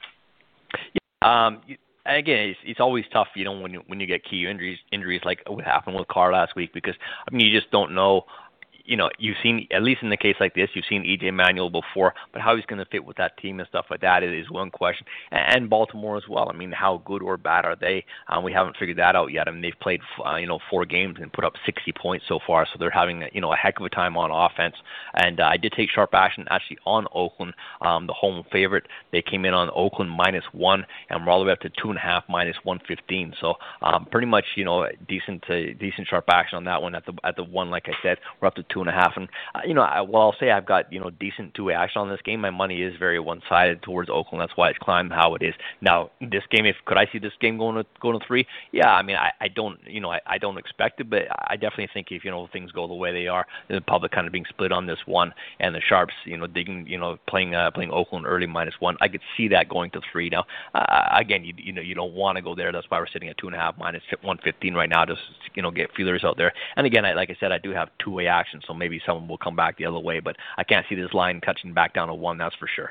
S3: Again, it's always tough, when you get key injuries like what happened with Carr last week, because you just don't know. You've seen, at least in the case like this, you've seen E.J. Manuel before, but how he's going to fit with that team and stuff like that is one question. And Baltimore as well. I mean, how good or bad are they? We haven't figured that out yet. I mean, they've played, 4 games and put up 60 points so far, so they're having, a heck of a time on offense. And I did take sharp action actually on Oakland, the home favorite. They came in on Oakland -1, and we're all the way up to 2.5 -115. So pretty much, decent sharp action on that one at the one. Like I said, we're up to 2.5, and I'll say I've got decent two-way action on this game. My money is very one-sided towards Oakland. That's why it's climbed how it is now. This game, could I see this game going to 3? Yeah, I mean, I don't I don't expect it, but I definitely think if things go the way they are, the public kind of being split on this one, and the Sharps digging playing Oakland early -1, I could see that going to 3. Now again, you don't want to go there. That's why we're sitting at 2.5 -115 right now, just get feelers out there. And again, like I said, I do have two-way action. So maybe someone will come back the other way, but I can't see this line touching back down to 1, that's for sure.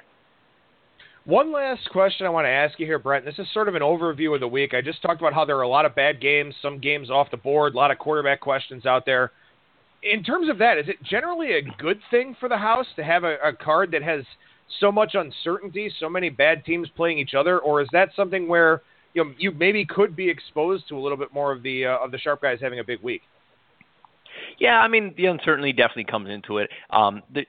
S1: One last question I want to ask you here, Brent. This is sort of an overview of the week. I just talked about how there are a lot of bad games, some games off the board, a lot of quarterback questions out there. In terms of that, is it generally a good thing for the house to have a card that has so much uncertainty, so many bad teams playing each other, or is that something where you maybe could be exposed to a little bit more of the sharp guys having a big week?
S3: Yeah, I mean, the uncertainty definitely comes into it. The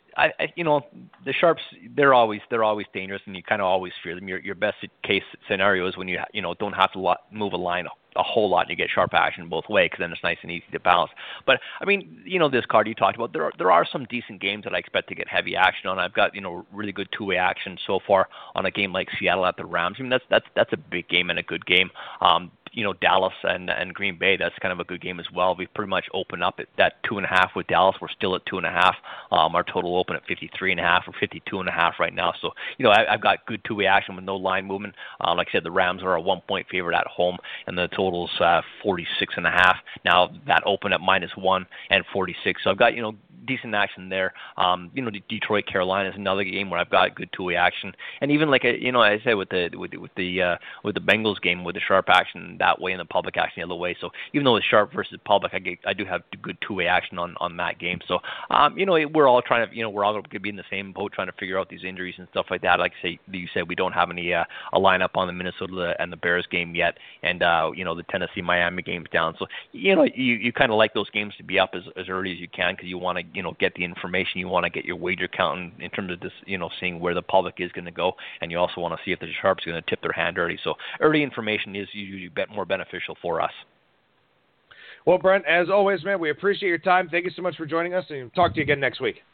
S3: Sharps, they're always dangerous, and you kind of always fear them. Your best case scenario is when you don't have to move a line a whole lot, and you get sharp action both ways, because then it's nice and easy to balance. But I mean, this card you talked about, there are some decent games that I expect to get heavy action on. I've got really good two-way action so far on a game like Seattle at the Rams. I mean, that's a big game and a good game. Dallas and Green Bay, that's kind of a good game as well. We pretty much open up at that 2.5 with Dallas. We're still at 2.5. Our total open at 53.5 or 52.5 right now. So, I've got good two-way action with no line movement. Like I said, the Rams are a 1-point favorite at home, and the total's 46.5. Now that open at -1 and 46. So I've got, decent action there. Detroit, Carolina is another game where I've got good two-way action, and even like I said with the Bengals game with the sharp action that way and the public action the other way. So even though it's sharp versus public, I do have good two-way action on that game. So we're all trying to we're all going to be in the same boat trying to figure out these injuries and stuff like that. Like you said, we don't have any a lineup on the Minnesota and the Bears game yet, and the Tennessee Miami game's down. So you kind of like those games to be up as early as you can because you want to get the information. You want to get your wager counting in terms of this, seeing where the public is going to go, and you also want to see if the sharp's going to tip their hand early. So early information is usually more beneficial for us.
S1: Well, Brent, as always, man, we appreciate your time. Thank you so much for joining us, and talk to you again next week.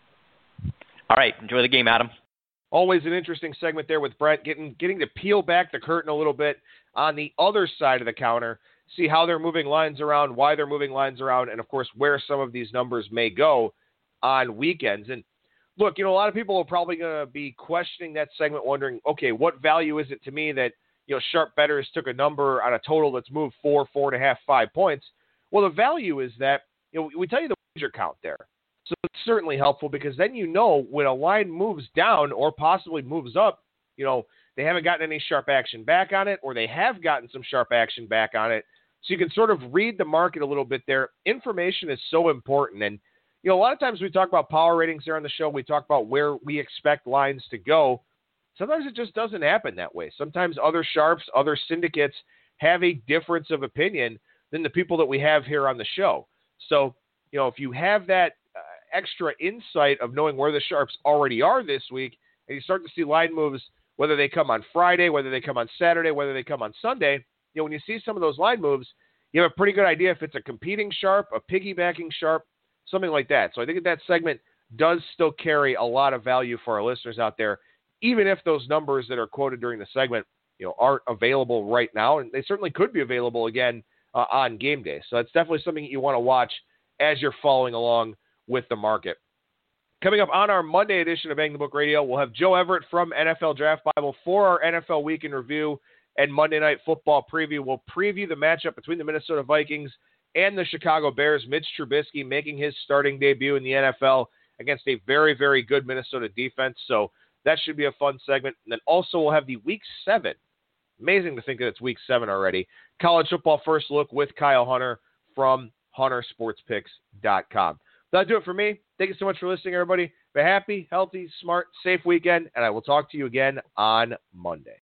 S3: All right. Enjoy the game, Adam.
S1: Always an interesting segment there with Brent, getting to peel back the curtain a little bit on the other side of the counter, see how they're moving lines around, why they're moving lines around, and, of course, where some of these numbers may go on weekends. And look, a lot of people are probably going to be questioning that segment, wondering, okay, what value is it to me that, sharp bettors took a number on a total that's moved 4.5, 5 points? Well, the value is that, we tell you the wager count there. So it's certainly helpful because then when a line moves down or possibly moves up, they haven't gotten any sharp action back on it, or they have gotten some sharp action back on it. So you can sort of read the market a little bit there. Information is so important. And a lot of times we talk about power ratings here on the show. We talk about where we expect lines to go. Sometimes it just doesn't happen that way. Sometimes other sharps, other syndicates have a difference of opinion than the people that we have here on the show. So, if you have that extra insight of knowing where the sharps already are this week, and you start to see line moves, whether they come on Friday, whether they come on Saturday, whether they come on Sunday, when you see some of those line moves, you have a pretty good idea if it's a competing sharp, a piggybacking sharp, something like that. So I think that segment does still carry a lot of value for our listeners out there, even if those numbers that are quoted during the segment, aren't available right now. And they certainly could be available again on game day. So that's definitely something that you want to watch as you're following along with the market. Coming up on our Monday edition of Bang the Book Radio, we'll have Joe Everett from NFL Draft Bible for our NFL Week in Review and Monday Night Football preview. We'll preview the matchup between the Minnesota Vikings and the Chicago Bears. Mitch Trubisky making his starting debut in the NFL against a very, very good Minnesota defense. So that should be a fun segment. And then also we'll have the Week 7. Amazing to think that it's Week 7 already. College football first look with Kyle Hunter from HunterSportsPicks.com. That'll do it for me. Thank you so much for listening, everybody. Be happy, healthy, smart, safe weekend, and I will talk to you again on Monday.